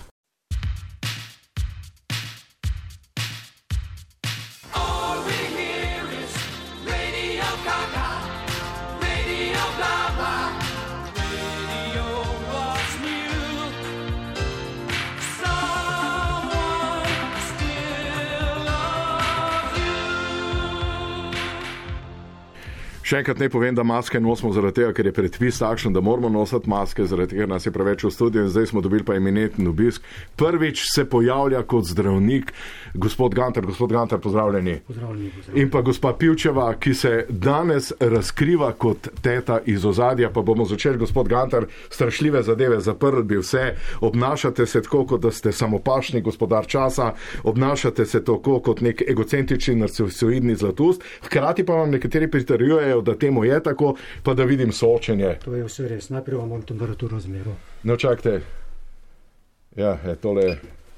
Še enkrat ne povem, da maske nosimo zaradi tega, ker je predpis takšen, da moramo nositi maske, zaradi tega nas je preveč v studiu in zdaj smo dobili pa eminenten obisk. Prvič se pojavlja kot zdravnik gospod Gantar. Gospod Gantar, pozdravljeni. Pozdravljeni, pozdravljeni. In pa gospa Pivčeva, ki se danes razkriva kot teta iz ozadja, pa bomo začeli, gospod Gantar, strašljive zadeve, zaprli bi vse, obnašate se tako, kot da ste samopašni gospodar časa, obnašate se tako kot nek egocentrični narcisoidni zlatust, hkrati pa vam nekateri pritrjujejo, da temu je tako, pa da vidim soočenje. To je vse res. Najprej vam bom temperaturo zmeril. No, čakajte. Ja, je tole.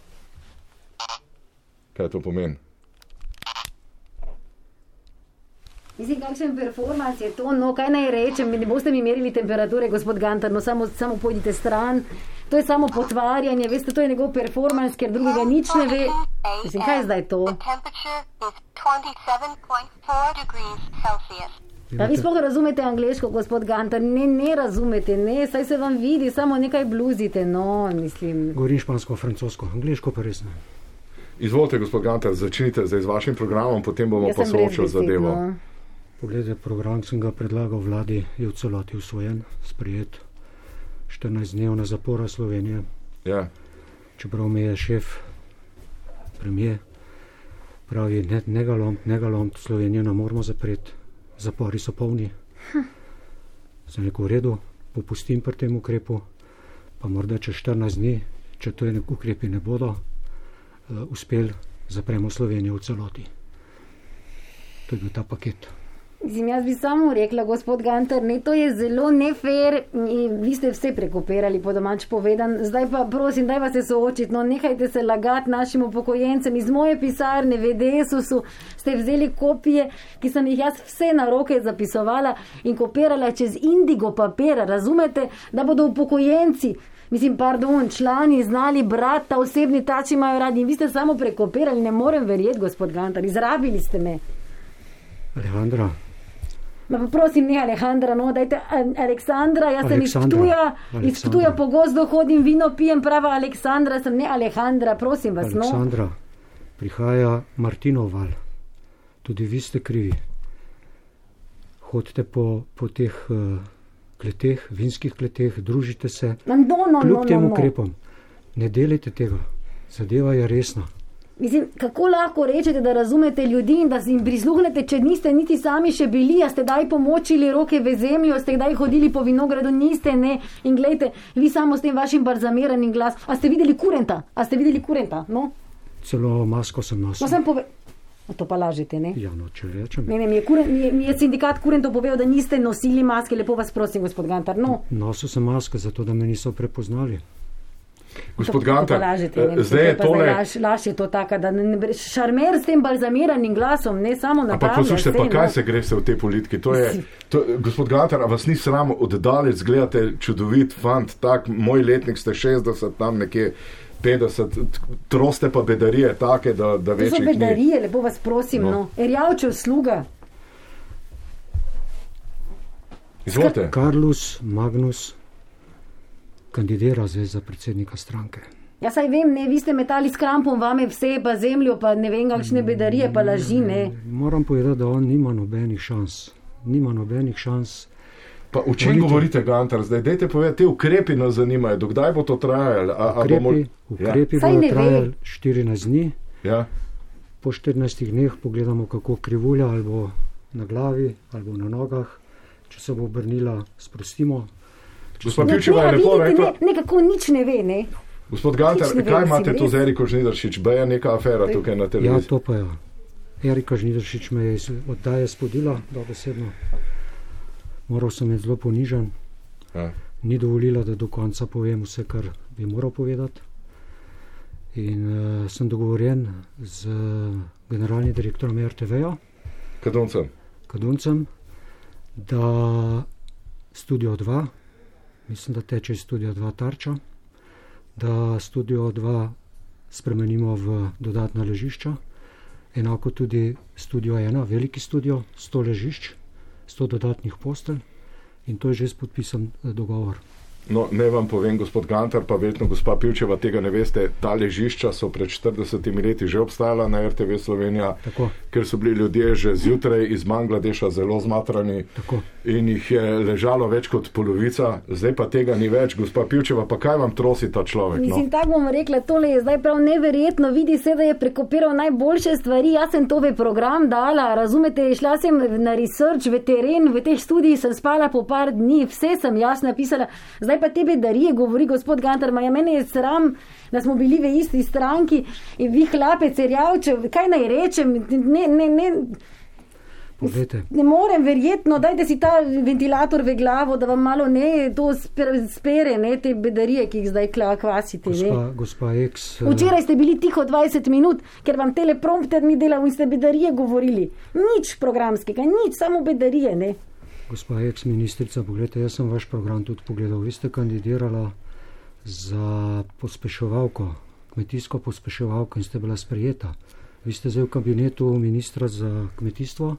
Kaj to pomeni? Mislim, kakšen performans je to, no, kaj naj rečem, ne boste mi merili temperature, gospod Gantar, no, samo, samo pojdite stran. To je samo potvarjanje, veste, to je njegov performans, ker drugega nič ne ve. Mislim, kaj je zdaj to? Da vi sploh razumete angleško, gospod Gantar? Ne, ne razumete, ne, saj se vam vidi, samo nekaj bluzite, no, mislim. Govorim špansko, francosko, angleško pa res ne. Izvolite, gospod Gantar, začnite zdaj z vašim programom, potem bomo pa soočili zadevo. No. Poglejte, program sem ga predlagal vladi, je v celoti usvojen, sprejet. štirinajstdnevna zapora Slovenije. Ja. Čeprav mi je šef, premijer, pravi, ne, ne ga lomt, ne ga lomt, Slovenijo ne moramo zapreti, zapori so polni. Hm. Sem rekel, v redu, popustim pri tem ukrepu, pa morda čez štirinajst dni, če to je ukrepi ne bodo uh, uspeli, zapremo Slovenijo v celoti. To je bil ta paket. Mislim, jaz bi samo rekla, gospod Gantar, ne, to je zelo nefair, vi ste vse prekopirali, po domač povedan, zdaj pa prosim, daj vas se soočiti, no, nehajte se lagati našim upokojencem, iz moje pisarne v Desusu ste vzeli kopije, ki sem jih jaz vse na roke zapisovala in kopirala čez indigo papira, razumete, da bodo upokojenci, mislim, pardon, člani znali brati, ta osebni tači imajo radi in vi ste samo prekopirali, ne morem verjeti, gospod Gantar, izrabili ste me. Alejandra. Ma pa prosim, ne Alejandra, no, dajte Aleksandra, jaz sem iz Ptuja, iz Ptuja po gozdu hodim, vino pijem, prava Aleksandra, sem ne Alejandra, prosim vas, no. Aleksandra, prihaja Martinov val, tudi vi ste krivi. Hodite po, po teh uh, kleteh, vinskih kleteh, družite se, no, no, no, kljub no, tem no. ukrepom. Ne delajte tega, zadeva je resna. Mislim, kako lahko rečete, da razumete ljudi in da jim prisluhnete, če niste niti sami še bili, a ste daj pomočili roke v zemljo, ste daj hodili po vinogradu, niste, ne, in glejte, vi samo s tem vašim barzameranim glas, a ste videli kurenta, a ste videli kurenta, no? Celo masko sem nosil. No, sem pove... O, to pa lažete, ne? Ja, no, če rečem. Ne, ne, mi je, kuren, mi je, mi je sindikat kurentov povedal, da niste nosili maske, lepo vas prosim, gospod Gantar, no? Nosil sem maske, zato da me niso prepoznali. Gospod Gantar, zdaj je tole... Laž, laž je to taka, da ne, ne, šarmer s tem balzamiranim glasom, ne samo napravlja. Ampak poslušajte, pa kaj no? se greste v tej politiki? To je, to, gospod Gantar, a vas ni sram oddalec, gledate čudovit fant, tak, moj letnik ste šestdeset, tam nekje petdeset, troste pa bedarije take, da, da večjih ni. To so bedarije, ni. Lepo vas prosim, no. no. Erjavčev sluga. Izvolite. Karlus Magnus kandidira zdaj za predsednika stranke. Ja, saj vem, ne, vi ste metali s krampom vame vse, pa zemljo, pa ne vem, kakšne bedarije, pa laži, ne. Moram povedati, da on nima nobenih šans. Nima nobenih šans. Pa o čem govorite, Gantar, zdaj? Dajte povedati, te ukrepi nas zanimajo, dokdaj bo to trajalo? Ukrepi, bomo... ukrepi ja. bodo trajali štirinajst dni. Ja. Po štirinajstih dneh pogledamo, kako krivulja, ali bo na glavi, ali bo na nogah. Če se bo obrnila, sprostimo. Gospod Pivčeva je lepo rekla. Ne, nekako nič ne ve, ne. Gospod Gantar, kaj imate tu z Eriko Žnidaršič? Beja neka afera tukaj na televiziji. Ja, to pa je. Erika Žnidaršič me je oddaje spodila, dobesedno. Moral sem je zelo ponižen. Ja. Ni dovolila, da do konca povem vse, kar bi moral povedati. In uh, sem dogovorjen z generalnim direktorom R T V-ja. Kaduncem. Kaduncem, da Studio dva, mislim, da teče Studio dva Tarča, da Studio dva spremenimo v dodatna ležišča, enako tudi Studio ena, veliki studio, sto ležišč, sto dodatnih postelj in to je že podpisan dogovor. No, ne vam povem, gospod Gantar, pa verjetno gospa Pivčeva tega ne veste, ta ležišča so pred štiridesetimi leti že obstajala na R T V Slovenija. Tako. ker so bili ljudje že zjutraj iz Bangladeša zelo zmatrani Tako. in jih je ležalo več kot polovica, zdaj pa tega ni več. Gospa Pivčeva, pa kaj vam trosi ta človek? Mislim, No? tako bom rekla, tole je zdaj prav neverjetno, vidi se, da je prekopiral najboljše stvari, jaz sem to v program dala, razumete, šla sem na research, v teren, v teh študijih sem spala po par dni, vse sem jaz napisala, zdaj pa te bedarije govori gospod Gantar, ma ja mene je sram, da smo bili v isti stranki in vi hlape Cerjavčev, kaj naj rečem, ne, ne, ne, Poglejte, ne morem verjetno, dajte si ta ventilator v glavo, da vam malo ne to spere, spere ne, te bedarije, ki jih zdaj kla- kvasite. Ne. gospa, gospa Eks, eh, Včeraj ste bili tiho dvajset minut, ker vam teleprompter ni delal in ste bedarije govorili. Nič programskega, nič, samo bedarije, ne. gospa Eks ministrica, poglejte, jaz sem vaš program tudi pogledal. Vi ste kandidirala za pospeševalko, kmetijsko pospeševalko in ste bila sprejeta. Vi ste zdaj v kabinetu ministra za kmetijstvo,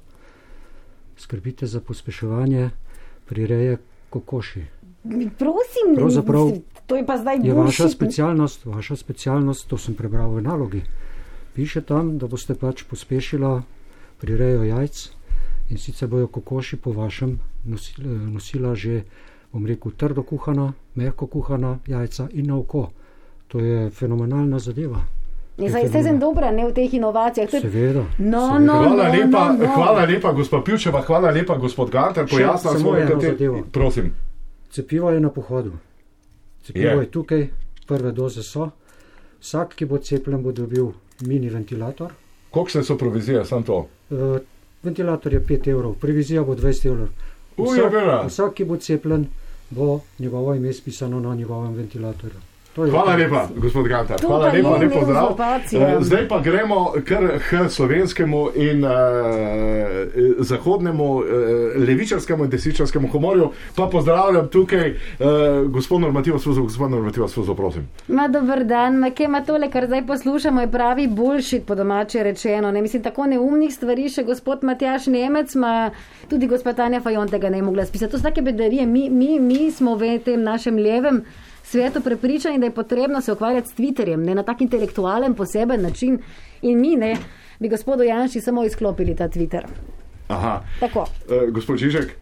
skrbite za pospeševanje prireje kokoši. Prosim, Pravzaprav to je pa zdaj Je vaša bullshit. specialnost, vaša specialnost, to sem prebral v nalogi. Piše tam, da boste pač pospešila prirejo jajc in sicer bojo kokoši po vašem nosila, nosila že, bom rekel, trdo kuhana, mehko kuhana jajca in na oko. To je fenomenalna zadeva. Ja, zdaj vse sem dobra, ne, v teh inovacijah. To je- Seveda. No, seveda. no, Hvala no, lepa, no, no. hvala lepa, gospa Pivčeva, hvala lepa, gospod Gantar, Še pojasnili samo smo eno nekateri. zadevo. Prosim. Cepivo je na pohodu. Cepivo Je. je tukaj, prve doze so. Vsak, ki bo cepljen, bo dobil mini ventilator. Kolikšne so provizije, samo to? Uh, ventilator je pet evrov, provizija bo dvajset evrov. Uj, je bila. vsak, ki bo cepljen, bo njegovo ime spisano na njegovem ventilatorju. To je Hvala to. lepa, gospod Gantar. To Hvala pa lepa, ni lep pozdrav. uzurpacija. Eh, Zdaj pa gremo kar k slovenskemu in uh, zahodnemu, uh, levičarskemu in desničarskemu humorju. Pa pozdravljam tukaj uh, gospod Normativo Suzo, gospod Normativo Suzo, prosim. Ma dober dan, ma kje ima tole, kar zdaj poslušamo, je pravi bullshit, po domače rečeno. Ne mislim, tako neumnih stvari še gospod Matjaž Nemec, ma tudi gospod Tanja Fajon tega ne je mogla spisati. To so take bedarije. Mi, mi, mi smo v tem našem levem svetu prepričani, da je potrebno se ukvarjati s Twitterjem, ne na tak intelektualen, poseben način. In mi ne, bi gospodu Janši samo izklopili ta Twitter. Aha. Tako. Uh, gospod Žižek.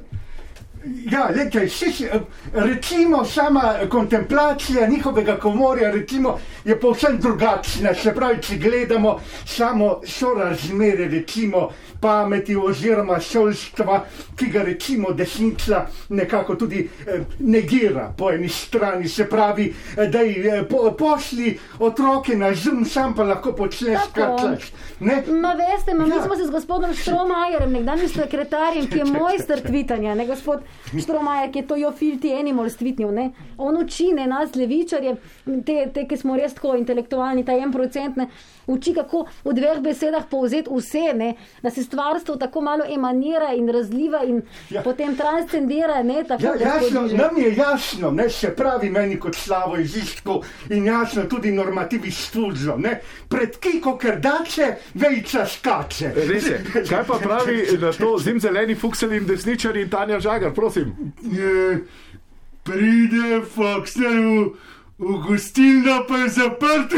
Ja, lejte, recimo sama kontemplacija njihovega komorja recimo, je povsem drugačna. Se pravi, če gledamo samo sorazmere recimo pameti oziroma šolstva, ki ga recimo desnica nekako tudi eh, negira po eni strani. Se pravi, eh, da eh, po, pošli otroke na Zoom, sam pa lahko počneš kar tlaš. Ne? Ma veste, ma mi Ja. smo se z gospodom Štromajerem, nekdanjim sekretarjem, ki je mojster tvitanja, ne gospod Štromajer, ki je to jo filti animals tvitnil, ne. On uči, ne, nas levičarje, te, te, ki smo res tako intelektualni, ta en procent, ne, uči, kako v dveh besedah povzeti vse, ne, da se stvarstvo tako malo emanira in razliva in Ja. potem transcendira, ne, tako Ja, gospod jasno, Žižek. nam je jasno, ne, se pravi meni kot Slavo Žižku in jasno tudi normativi Stulzo, ne, pred Kiko Krdače vejca skače. Res je. Kaj pa pravi na to zimzeleni fuksel in desničari in Tanja Žagar, prosim? Je, pride Foxer v, v gostilno, pa je zaprt.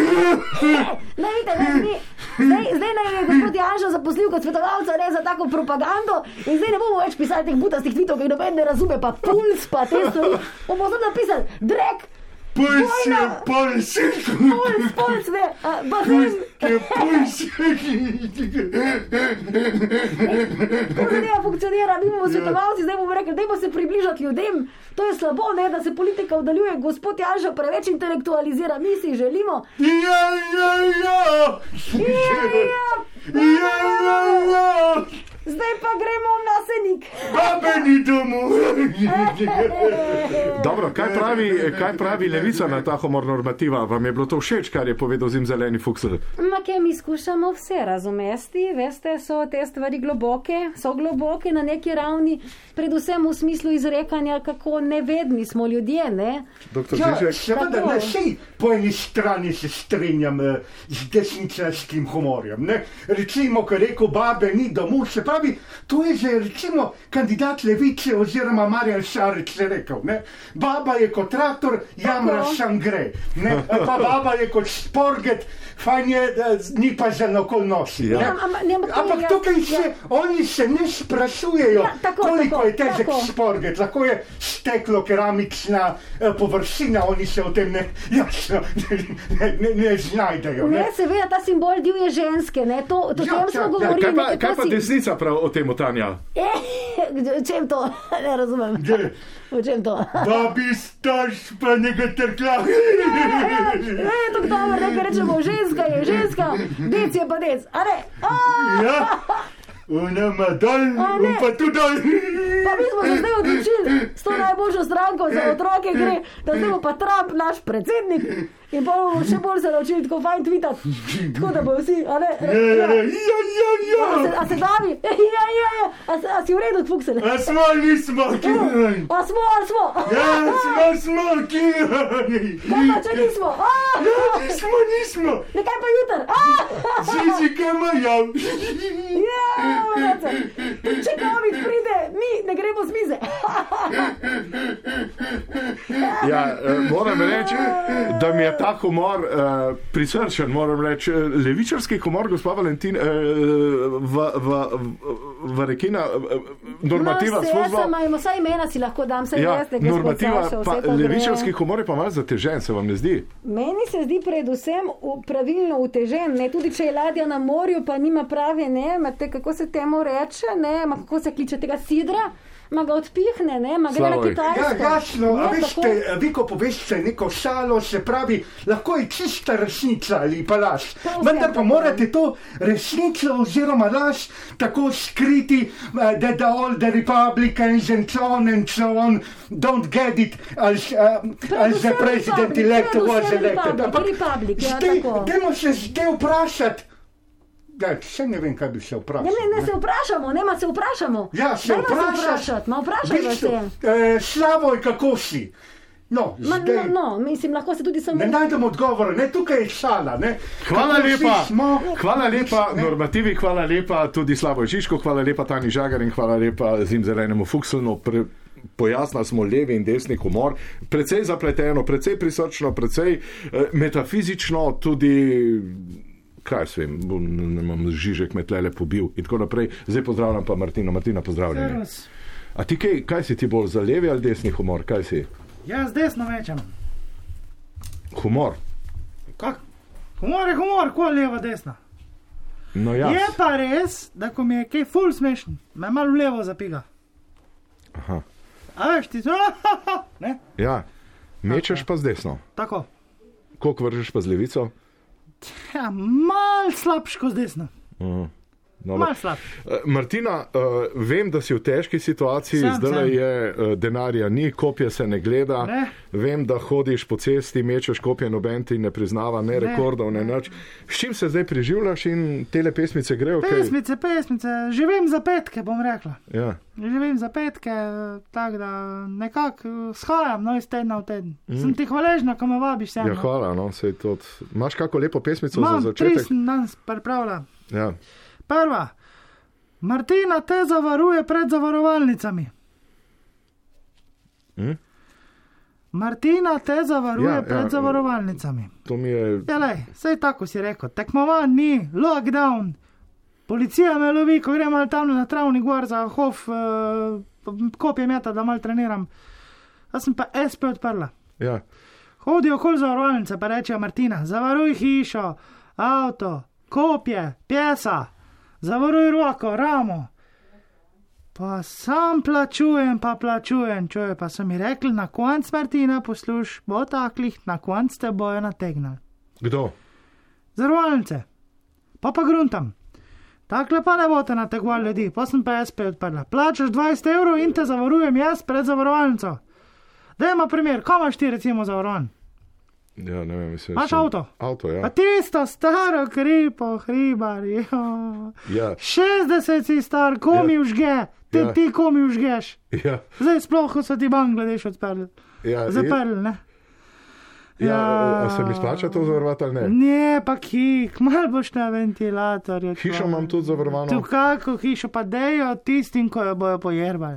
Ne, vidite, ne, mi, zdaj, zdaj naj je gospod Janša zaposlil kot svetovalca, ne, za tako propagando in zdaj ne bomo več pisali teh butastih tvitov, ki jih noben ne razume, pa puls, pa te stvari. Bomo zdaj napisali, drek, Puls je puls. puls, puls, ne, a, bazen. Je puls. To zadeva funkcionira, mi bomo svetovalci, zdaj bomo rekli, dajmo se približati ljudem. To je slabo, ne, da se politika oddaljuje, gospod Janša preveč intelektualizira, mi si želimo. Ja, ja, ja. Ja, ja, Ja, ja, ja. zdaj pa gremo na Senik. Babe ni domu. Dobro, kaj pravi, kaj pravi levica na ta humor normativa? Vam je bilo to všeč, kar je povedal zimzeleni fuksel? Ma kaj mi skušamo vse razumesti, veste, so te stvari globoke, so globoke na neki ravni, predvsem v smislu izrekanja, kako nevedni smo ljudje, ne? Doktor Ja, Žižek. seveda, ne, sej po eni strani se strinjam eh, z desničarskim humorjem. Ne. Recimo, ko je rekel, babe ni domu, se pravi, to je že recimo kandidat Levice oziroma Marjan Šarić je rekel, ne? Baba je kot traktor, jamra šangre, ne? Pa baba je kot šporget, fajn je, ni pa za okol nosi. Ja. Ja, ama, ne, ampak tukaj ja, se, ja. oni se ne sprašujejo, ja, tako, koliko tako, je težek tako. šporget, lahko je steklo, keramična eh, površina, oni se o tem ne, jasno, ne, ne, ne znajdejo. Ne, seveda ta simbol divje ženske, ne, to, to Ja, tem smo ja, ja, govorili. Kaj pa, ne, kaj pa si- desnica prav o tem, Tanja? Eh, čem to? Ne razumem. Gdje? O čem to? Babi staš pa njega trkla. Ne, to dobro, nekaj rečemo, ženska je, ženska, dec je pa dec, a ne? A! Ja, ona ima dol, A ne. on pa tu dol. Pa mi smo se zdaj odločili, s to najboljšo stranko za otroke gre, da zdaj bo pa Trump naš predsednik in pa bomo še bolj se naučili tako fajn tweetati, tako da bo vsi, a ne? Ja, ja, ja, ja, ja. A se, a se davi? Ja, ja, ja, a, se, a si v redu, Fuksel? A smo ali nismo? A smo, a smo? Ja, smo, smo, Kaj pa, če nismo? A! Ja, nismo, nismo. Nekaj pa jutr? A! Zizike majav. Ja, vrece. Če Covid pride, mi ne gremo z mize. Ja, eh, moram reči, da mi je ta humor uh, prisrčen, moram reči, levičarski humor, gospod Valentin, uh, v, v, v rekina, uh, normativa no, služba. Imamo vsa imena, si lahko dam, saj Ja, veste, gospod normativa, Sašo, pa vse to gre. levičarski humor je pa malo zatežen, se vam ne zdi? Meni se zdi predvsem u- pravilno utežen, ne, tudi če je ladja na morju, pa nima prave, ne, imate, kako se temu reče, ne, ma kako se kliče tega sidra, ma ga odpihne, ne, ma gre na Slavoj. Ja, Kitajsko. jasno, a Ne, veste, tako- vi ko poveste neko šalo, se pravi, lahko je čista resnica ali pa laž. Pa vse Vendar pa tako. morate to resnico oziroma laž tako skriti, uh, that the, all the Republicans and so on and so on don't get it as, uh, as the Predvsem president Republic, elect was predvsem elected. Republic, Republic, ja, zdaj, tako. dajmo se zdaj vprašati. Ja, še ne vem, kaj bi se vprašal. Ja, ne, ne se vprašamo, ne, ma se vprašamo. Ja, se Dajmo vprašaš. vprašati, ma vprašajmo se. Eh, Slavoj, kako si? No, Ma, zdaj... no, no, mislim, lahko se tudi samo... Ne najdem odgovora, ne, tukaj je šala, ne. Hvala Kako lepa, vsi smo, hvala lepa, ne. normativi, hvala lepa tudi Slavoj Žižko, hvala lepa Tani Žagar in hvala lepa Zimzelenemu Fukselnu. Pre, pojasnili smo levi in desni humor, precej zapleteno, precej prisrčno, precej eh, metafizično, tudi, kaj s vem, bom, ne imam Žižek me tlele pobil in tako naprej. Zdaj pozdravljam pa Martina. Martina, pozdravljeni. A ti kaj, kaj si ti bolj za levi ali desni humor, kaj si? Jaz desno mečem. Humor. Kak? Humor je humor, ko leva desna. No ja. Je pa res, da ko mi je kaj ful smešen, me malo v levo zapiga. Aha. A veš ti to? Ne? Ja, mečeš pa z desno. Tako. Koliko vržeš pa z levico? Ja, mal slabško z desno. Uh, Mal slab. Martina, uh, vem, da si v težki situaciji, Sem, zdaj sem. je uh, denarja ni, kopje se ne gleda. Ne. Vem, da hodiš po cesti, mečeš kopje, noben ti ne priznava, ne, Ne, rekordov, ne nič. S čim se zdaj preživljaš in tele pesmice grejo? kaj? Pesmice, pesmice, živim za petke, bom rekla. Ja. Živim za petke, tako da nekako shajam, no, iz tedna v teden. Mm. Sem ti hvaležna, ko me vabiš sem. Ja, hvala, no, sej to. Imaš kako lepo pesmico Imam, za tri začetek? sem danes pripravila. Ja. Prva. Martina te zavaruje pred zavarovalnicami. Hm? Martina te zavaruje Ja, ja, pred ja, ja, zavarovalnicami. To mi je... Ja, lej, sej tako si rekel. Tekmovanj ni, lockdown. Policija me lovi, ko grem malo tam na travni gor za hof, uh, kopje meta, da malo treniram. Jaz sem pa es pe odprla. Ja. Hodijo okoli zavarovalnice, pa rečejo Martina, zavaruj hišo, avto, kopje, pjesa, zavaruj roko, ramo. Pa sam plačujem, pa plačujem, čuje, pa so mi rekli, na konc Martina, posluš, bo taklih, na konc te bojo nategnali. Kdo? Zavarovalnice. Pa pa gruntam. Takle pa ne boste nategovali ljudi, pa sem pa es pe odprla. Plačaš dvajset evrov in te zavarujem jaz pred zavarovalnico. Dajmo primer, ko imaš ti recimo zavarovan? Ja, ne vem, mislim. Imaš sem- avto? Avto, ja. Pa tisto staro kripo, hribar, jo. Ja, šestdeset si star, komi Ja. užge, ti, Ja. ti komi užgeš. ja, Zdaj sploh, ko so ti Bangladeš odprli. ja. Zaprli, ne? Ja, Ja. a se mi splača to zavarovati ali ne? Ne, pa kik, mal boš na ventilatorju. Hišo imam tudi zavarovano. Tu kako hišo pa dejo tistim, ko jo bojo pojerbali.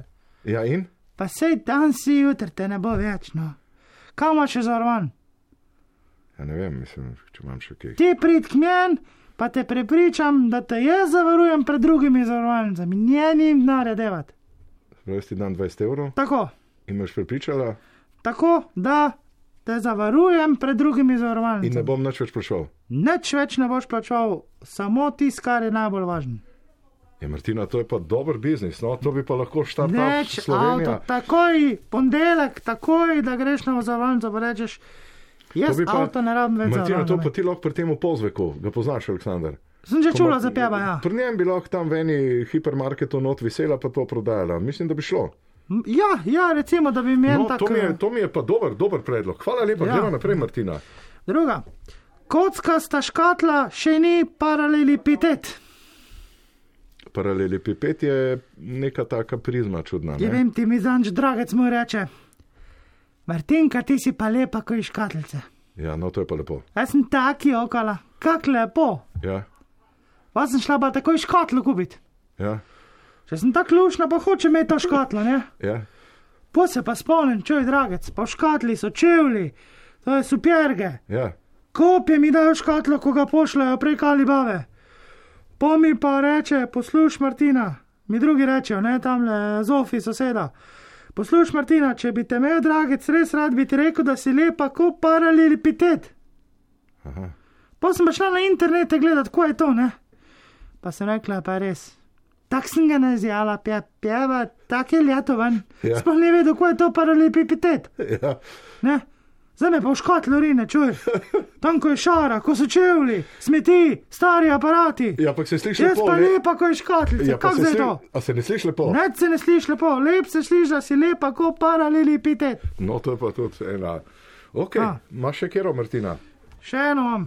Ja, in? Pa sej dan si, jutri te ne bo več, no. Kaj imaš še zavarovan? Ja, ne vem, mislim, če imam še kaj. Ti prid k meni, pa te prepričam, da te jaz zavarujem pred drugimi zavarovalnicami. Njenim denarja devat. Pravi ti dan dvajset evrov? Tako. In me boš prepričala? Tako, da te zavarujem pred drugimi zavarovalnicami. In ne bom nič več plačal? Nič več ne boš plačal, samo tis, kar je najbolj važno. Ja, Martina, to je pa dober biznis, no, to bi pa lahko štartal Neč Slovenija. avto, takoj, pondelek, takoj, da greš na zavarovalnico, pa rečeš, jaz pa, avto ne rabim več Martina, to zavarovanja. pa ti lahko pri tem v Pozveku, ga poznaš, Aleksandar? Sem že Ko čula ma- za pjeva, ja. Pri njem bi lahko tam v eni hipermarketu not visela, pa to prodajala. Mislim, da bi šlo. Ja, ja, recimo, da bi imel No, tak... to mi, je, to mi je pa dober, dober predlog. Hvala lepa, Ja. gremo naprej, Martina. Druga. Kockasta škatla še ni paralelipitet. Paralelepiped je neka taka prizma čudna, Ja ne? vem, ti mi zanč dragec mu reče. Martinka, ti si pa lepa kot škatlice. Ja, no, to je pa lepo. Jaz sem taki okala, kak lepo. Ja, Pa sem šla pa takoj škatlo kupit. ja, Če sem tako lušna, pa hoče imeti to škatlo, ne? ja. Po se pa spomnim, čuj dragec, pa v škatli so čevlji, to je superge. Ja, Kopje mi dajo škatlo, ko ga pošljajo prek Alibave. Po mi pa reče, posluš Martina, mi drugi rečejo, ne, tamle Zofi soseda. Posluš Martina, če bi te imel dragec, res rad bi ti rekel, da si lepa kot paralelipitet. aha. Pa sem pa šla na internete gledat, ko je to, ne. Pa sem rekla, pa res. Tak sem ga nazijala, pje, pjeva, tak je leto ven. Ja. Sploh ne vedo, ko je to paralelipitet. Ja, Ne? Zdaj me pa v škatlo rine, čuj. Tam, ko je šara, ko so čevlji, smeti, stari aparati. ja, pa se sliši Jaz lepo. pa le- lepa, ko je škatlica. Ja, pa Kako se zdaj sli- to? A se ne sliši lepo? Neč se ne sliši lepo, lep se sliši, da si lepa, ko paralelipitet. No, to je pa tudi ena. Ok, A. imaš še kjero, Martina? Še eno imam.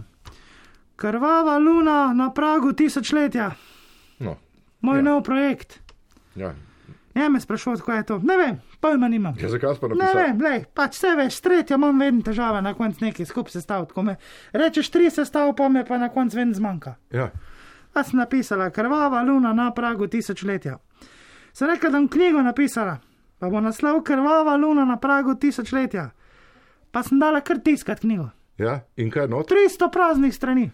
Krvava luna na pragu tisočletja. No, Moj Ja. nov projekt. ja. Ne me sprašujte, kaj je to. Ne vem, pojma nimam. Ja, zakaj si pa Ne napisal? vem, lej, pač vse veš, s tretjo imam vedno težave na koncu nekaj skupaj sestaviti. Ko me rečeš tri sestav, pa me pa na koncu vedno zmanjka. Ja, Pa sem napisala Krvava luna na pragu tisočletja. Sem rekla, da bom knjigo napisala, pa bo naslov Krvava luna na pragu tisočletja. Pa sem dala kar tiskat knjigo. ja, in kaj not? tristo praznih strani.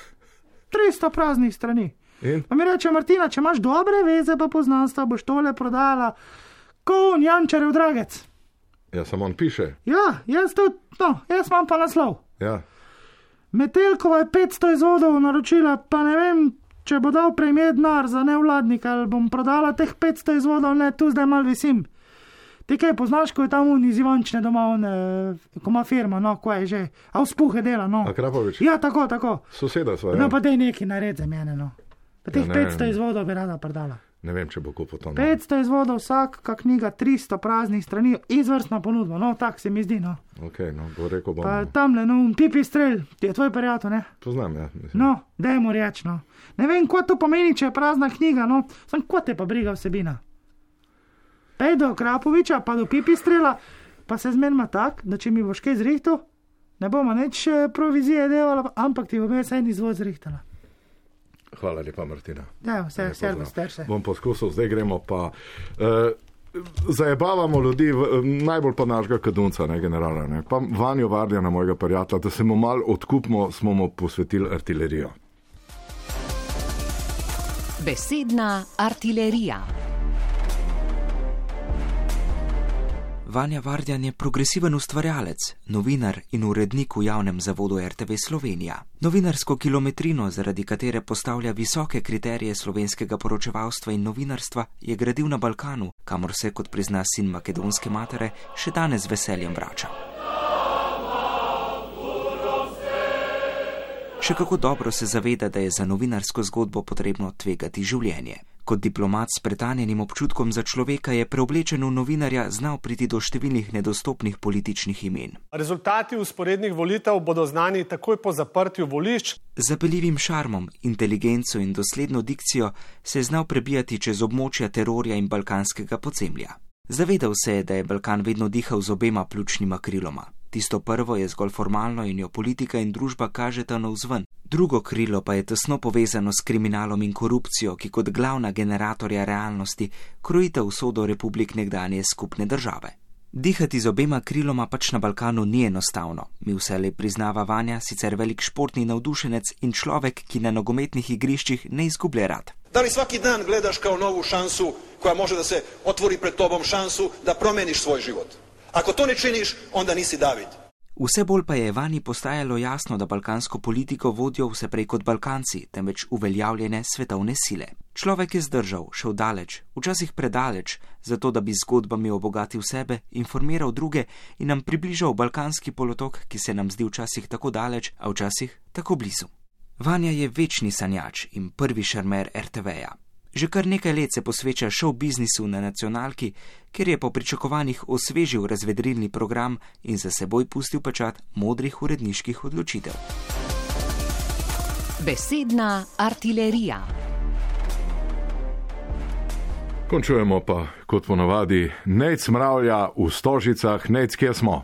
tristo praznih strani. In? Pa mi reče Martina, če imaš dobre veze pa poznanstva, boš tole prodala kot Jančarjev dragec. Ja, samo on piše. Ja, jaz tudi, no, jaz imam pa naslov. Ja, Metelkova je petsto izvodov naročila, pa ne vem, če bo dal premijer denar za nevladnika, ali bom prodala teh petsto izvodov, ne, tu zdaj mal visim. Ti kaj poznaš, ko je tam un iz Ivančne doma, on, eh, ko ima firma, no, ko je že, a vzpuhe dela, no. Akrapovič. Ja, tako, tako. Soseda sva, ja. No, pa dej neki nared za mene, no. Pa teh Ja, ne, petsto ne. izvodov bi rada prodala. Ne vem, če bo kupil to. No. petsto izvodov, vsaka knjiga, tristo praznih strani, izvrstna ponudba, no, tak se mi zdi, no. Ok, no, bo rekel bom. Pa tamle, no, un pipi strel, ti je tvoj prijatelj, ne? Poznam, ja. Mislim. No, dajmo reči, no. Ne vem, ko to pomeni, če je prazna knjiga, no, sem ko te pa briga vsebina. Pej do Krapoviča, pa do Pipistrela, pa se zmenima tak, da če mi boš kaj zrihtal, ne bomo nič eh, provizije delala, ampak ti bom jaz en izvod zrihtala. Hvala lepa, Martina. Ja, vse, Lepo vse, znam. vse, vse. Bom poskusil, zdaj gremo pa. Uh, Zajebavamo ljudi, v, najbolj pa našega kadunca, ne generala, ne. Pa Vanjo Vardjana, mojega prijatelja, da se mu mal odkupimo, smo mu posvetili artilerijo. Besedna artilerija. Vanja Vardjan je progresiven ustvarjalec, novinar in urednik v javnem zavodu R T V Slovenija. Novinarsko kilometrino, zaradi katere postavlja visoke kriterije slovenskega poročevalstva in novinarstva, je gradil na Balkanu, kamor se, kot prizna sin makedonske matere, še danes z veseljem vrača. Še kako dobro se zaveda, da je za novinarsko zgodbo potrebno tvegati življenje. Kot diplomat s pretanjenim občutkom za človeka je preoblečen v novinarja znal priti do številnih nedostopnih političnih imen. Rezultati vzporednih volitev bodo znani takoj po zaprtju volišč. Z zapeljivim šarmom, inteligenco in dosledno dikcijo se je znal prebijati čez območja terorja in balkanskega podzemlja. Zavedal se je, da je Balkan vedno dihal z obema pljučnima kriloma. Tisto prvo je zgolj formalno in jo politika in družba kažeta navzven. Drugo krilo pa je tesno povezano s kriminalom in korupcijo, ki kot glavna generatorja realnosti krojita usodo republik nekdanje skupne države. Dihati z obema kriloma pač na Balkanu ni enostavno. Mi vselej priznava Vanja, sicer velik športni navdušenec in človek, ki na nogometnih igriščih ne izgublja rad. Da li svaki dan gledaš kao novu šansu koja može da se otvori pred tobom, šansu da promeniš svoj život? Ako to ne činiš, onda nisi David. Vse bolj pa je Vanji postajalo jasno, da balkansko politiko vodijo vse prej kot Balkanci, temveč uveljavljene svetovne sile. Človek je zdržal, šel daleč, včasih predaleč, zato da bi z zgodbami obogatil sebe, informiral druge in nam približal balkanski polotok, ki se nam zdi včasih tako daleč, a včasih tako blizu. Vanja je večni sanjač in prvi šarmer er te veja. Že kar nekaj let se posveča show biznisu na nacionalki, kjer je po pričakovanjih osvežil razvedrilni program in za seboj pustil pečat modrih uredniških odločitev. Besedna artilerija. Končujemo pa, kot ponavadi, Nejc mravlja v Stožicah. Nejc, kje smo?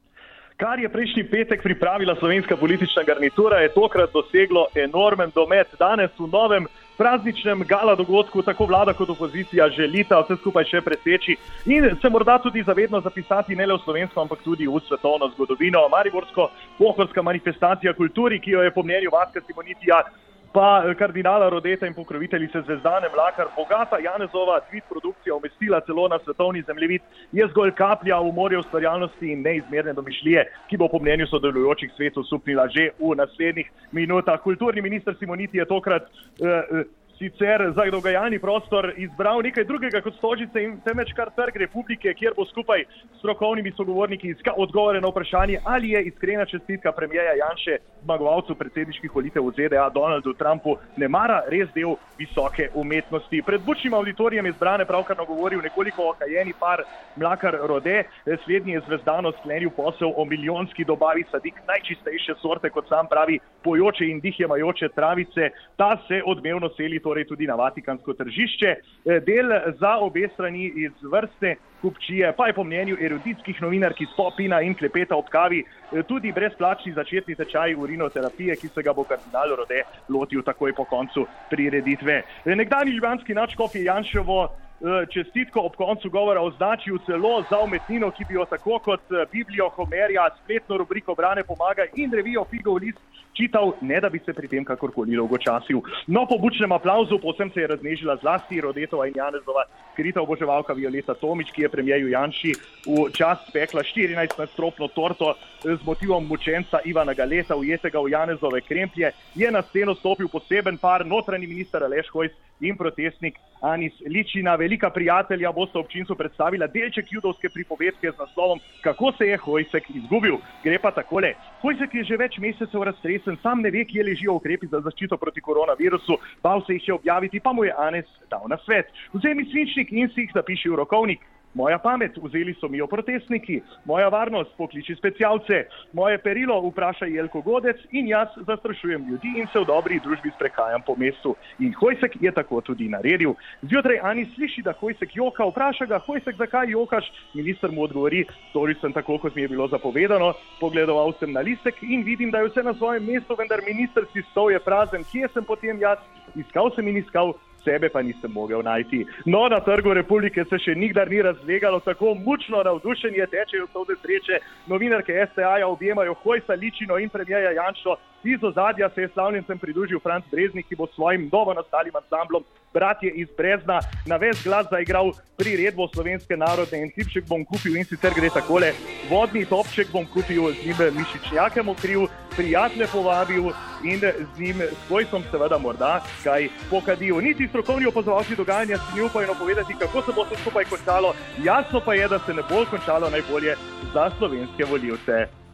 Kar je prejšnji petek pripravila slovenska politična garnitura, je tokrat doseglo enormen domet. Danes v novem prazničnem gala dogodku tako vlada kot opozicija želita vse skupaj še preseči in se morda tudi zavedno zapisati ne le v slovensko, ampak tudi v svetovno zgodovino. Mariborsko-pohorska manifestacija kulturi, ki jo je po mnenju Vaska Simonitija pa kardinala Rodeta in pokroviteljice Zvezdane Mlakar bogata Janezova tweet produkcija umestila celo na svetovni zemljevid, je zgolj kaplja v morje ustvarjalnosti in neizmerne domišljije, ki bo po mnenju sodelujočih svetu supnila že v naslednjih minutah. Kulturni minister Simoniti je tokrat eh, sicer za dogajalni prostor izbral nekaj drugega kot Stožice in temveč kar Trg Republike, kjer bo skupaj s strokovnimi sogovorniki iskal odgovore na vprašanje, ali je iskrena čestitka premierja Janše zmagovalcu predsedniških volitev v ZDA Donaldu Trumpu nemara res del visoke umetnosti. Pred bučnim auditorijem je zbrane pravkar nagovoril nekoliko okajeni par Mlakar Rode. Slednji je zvezdano sklenil posel o milijonski dobavi sadik najčistejše sorte, kot sam pravi, pojoče in dihjemajoče travice. Ta se odmevno seli torej tudi na vatikansko tržišče. Del za obe strani iz vrste kupčije pa je po mnenju eruditskih novinark iz Popina in Klepeta ob kavi tudi brezplačni začetni tečaj urinoterapije, ki se ga bo kardinal Rode lotil takoj po koncu prireditve. Nekdanji ljubljanski nadškof je Janševo čestitko ob koncu govora označil celo za umetnino, ki bi jo tako kot Biblijo Homerja, spletno rubriko Brane pomaga in revijo Figov list čital, ne da bi se pri tem kakorkoli dolgočasil. No, po bučnem aplavzu povsem se je raznežila zlasti Rodetova in Janezova skrita oboževalka Violeta Tomič, ki je premierju Janši v čast spekla štirinajstnadstropno torto z motivom mučenca Ivana Galeta, ujetega v Janezove kremplje. Je na sceno stopil poseben par, notranji minister Aleš Hojs in protestnik Anis Ličina. Velika prijatelja bosta občinstvu predstavila delček judovske pripovedke z naslovom Kako se je Hojsek izgubil. Gre pa takole. Hojsek je že več mesecev raztresen, sam ne ve, kje ležijo ukrepi za zaščito proti koronavirusu, bal se jih je objaviti, pa mu je Anes dal na svet. Vzemi svinčnik in si jih zapiši v rokovnik. Moja pamet, vzeli so mi jo protestniki, moja varnost, pokliči specialce, moje perilo vpraša Jelko Godec in jaz zastrašujem ljudi in se v dobri družbi sprehajam po mestu. In Hojsek je tako tudi naredil. Zjutraj Anis sliši, da Hojsek joka, vpraša ga, Hojsek, zakaj jokaš? Minister mu odgovori, storil sem tako, kot mi je bilo zapovedano, pogledoval sem na listek in vidim, da je vse na svojem mestu, vendar ministerski stol je prazen, kje sem potem jaz? Iskal sem in iskal, sebe pa nisem mogel najti. No, na Trgu Republike se še nikdar ni razlegalo tako mučno navdušenje, tečejo solze sreče, novinarke es te a-ja objemajo Hojsa, Ličino in premierja Janšo. Iz ozadja se je slavljencem pridružil Franc Breznik, ki bo s svojim novo nastalim ansamblom Bratje iz Brezna na ves glas zaigral priredbo slovenske narodne in hlipček bom kupil in sicer gre takole. Vodni topček bom kupil, z njim mišičnjakem okril, prijatelje povabil in z njim s Hojsom seveda morda kaj pokadil. Niti strokovni opazovalci dogajanja si ne upajo napovedati, kako se bo vse skupaj končalo. Jasno pa je, da se ne bo končalo najbolje za slovenske volivce.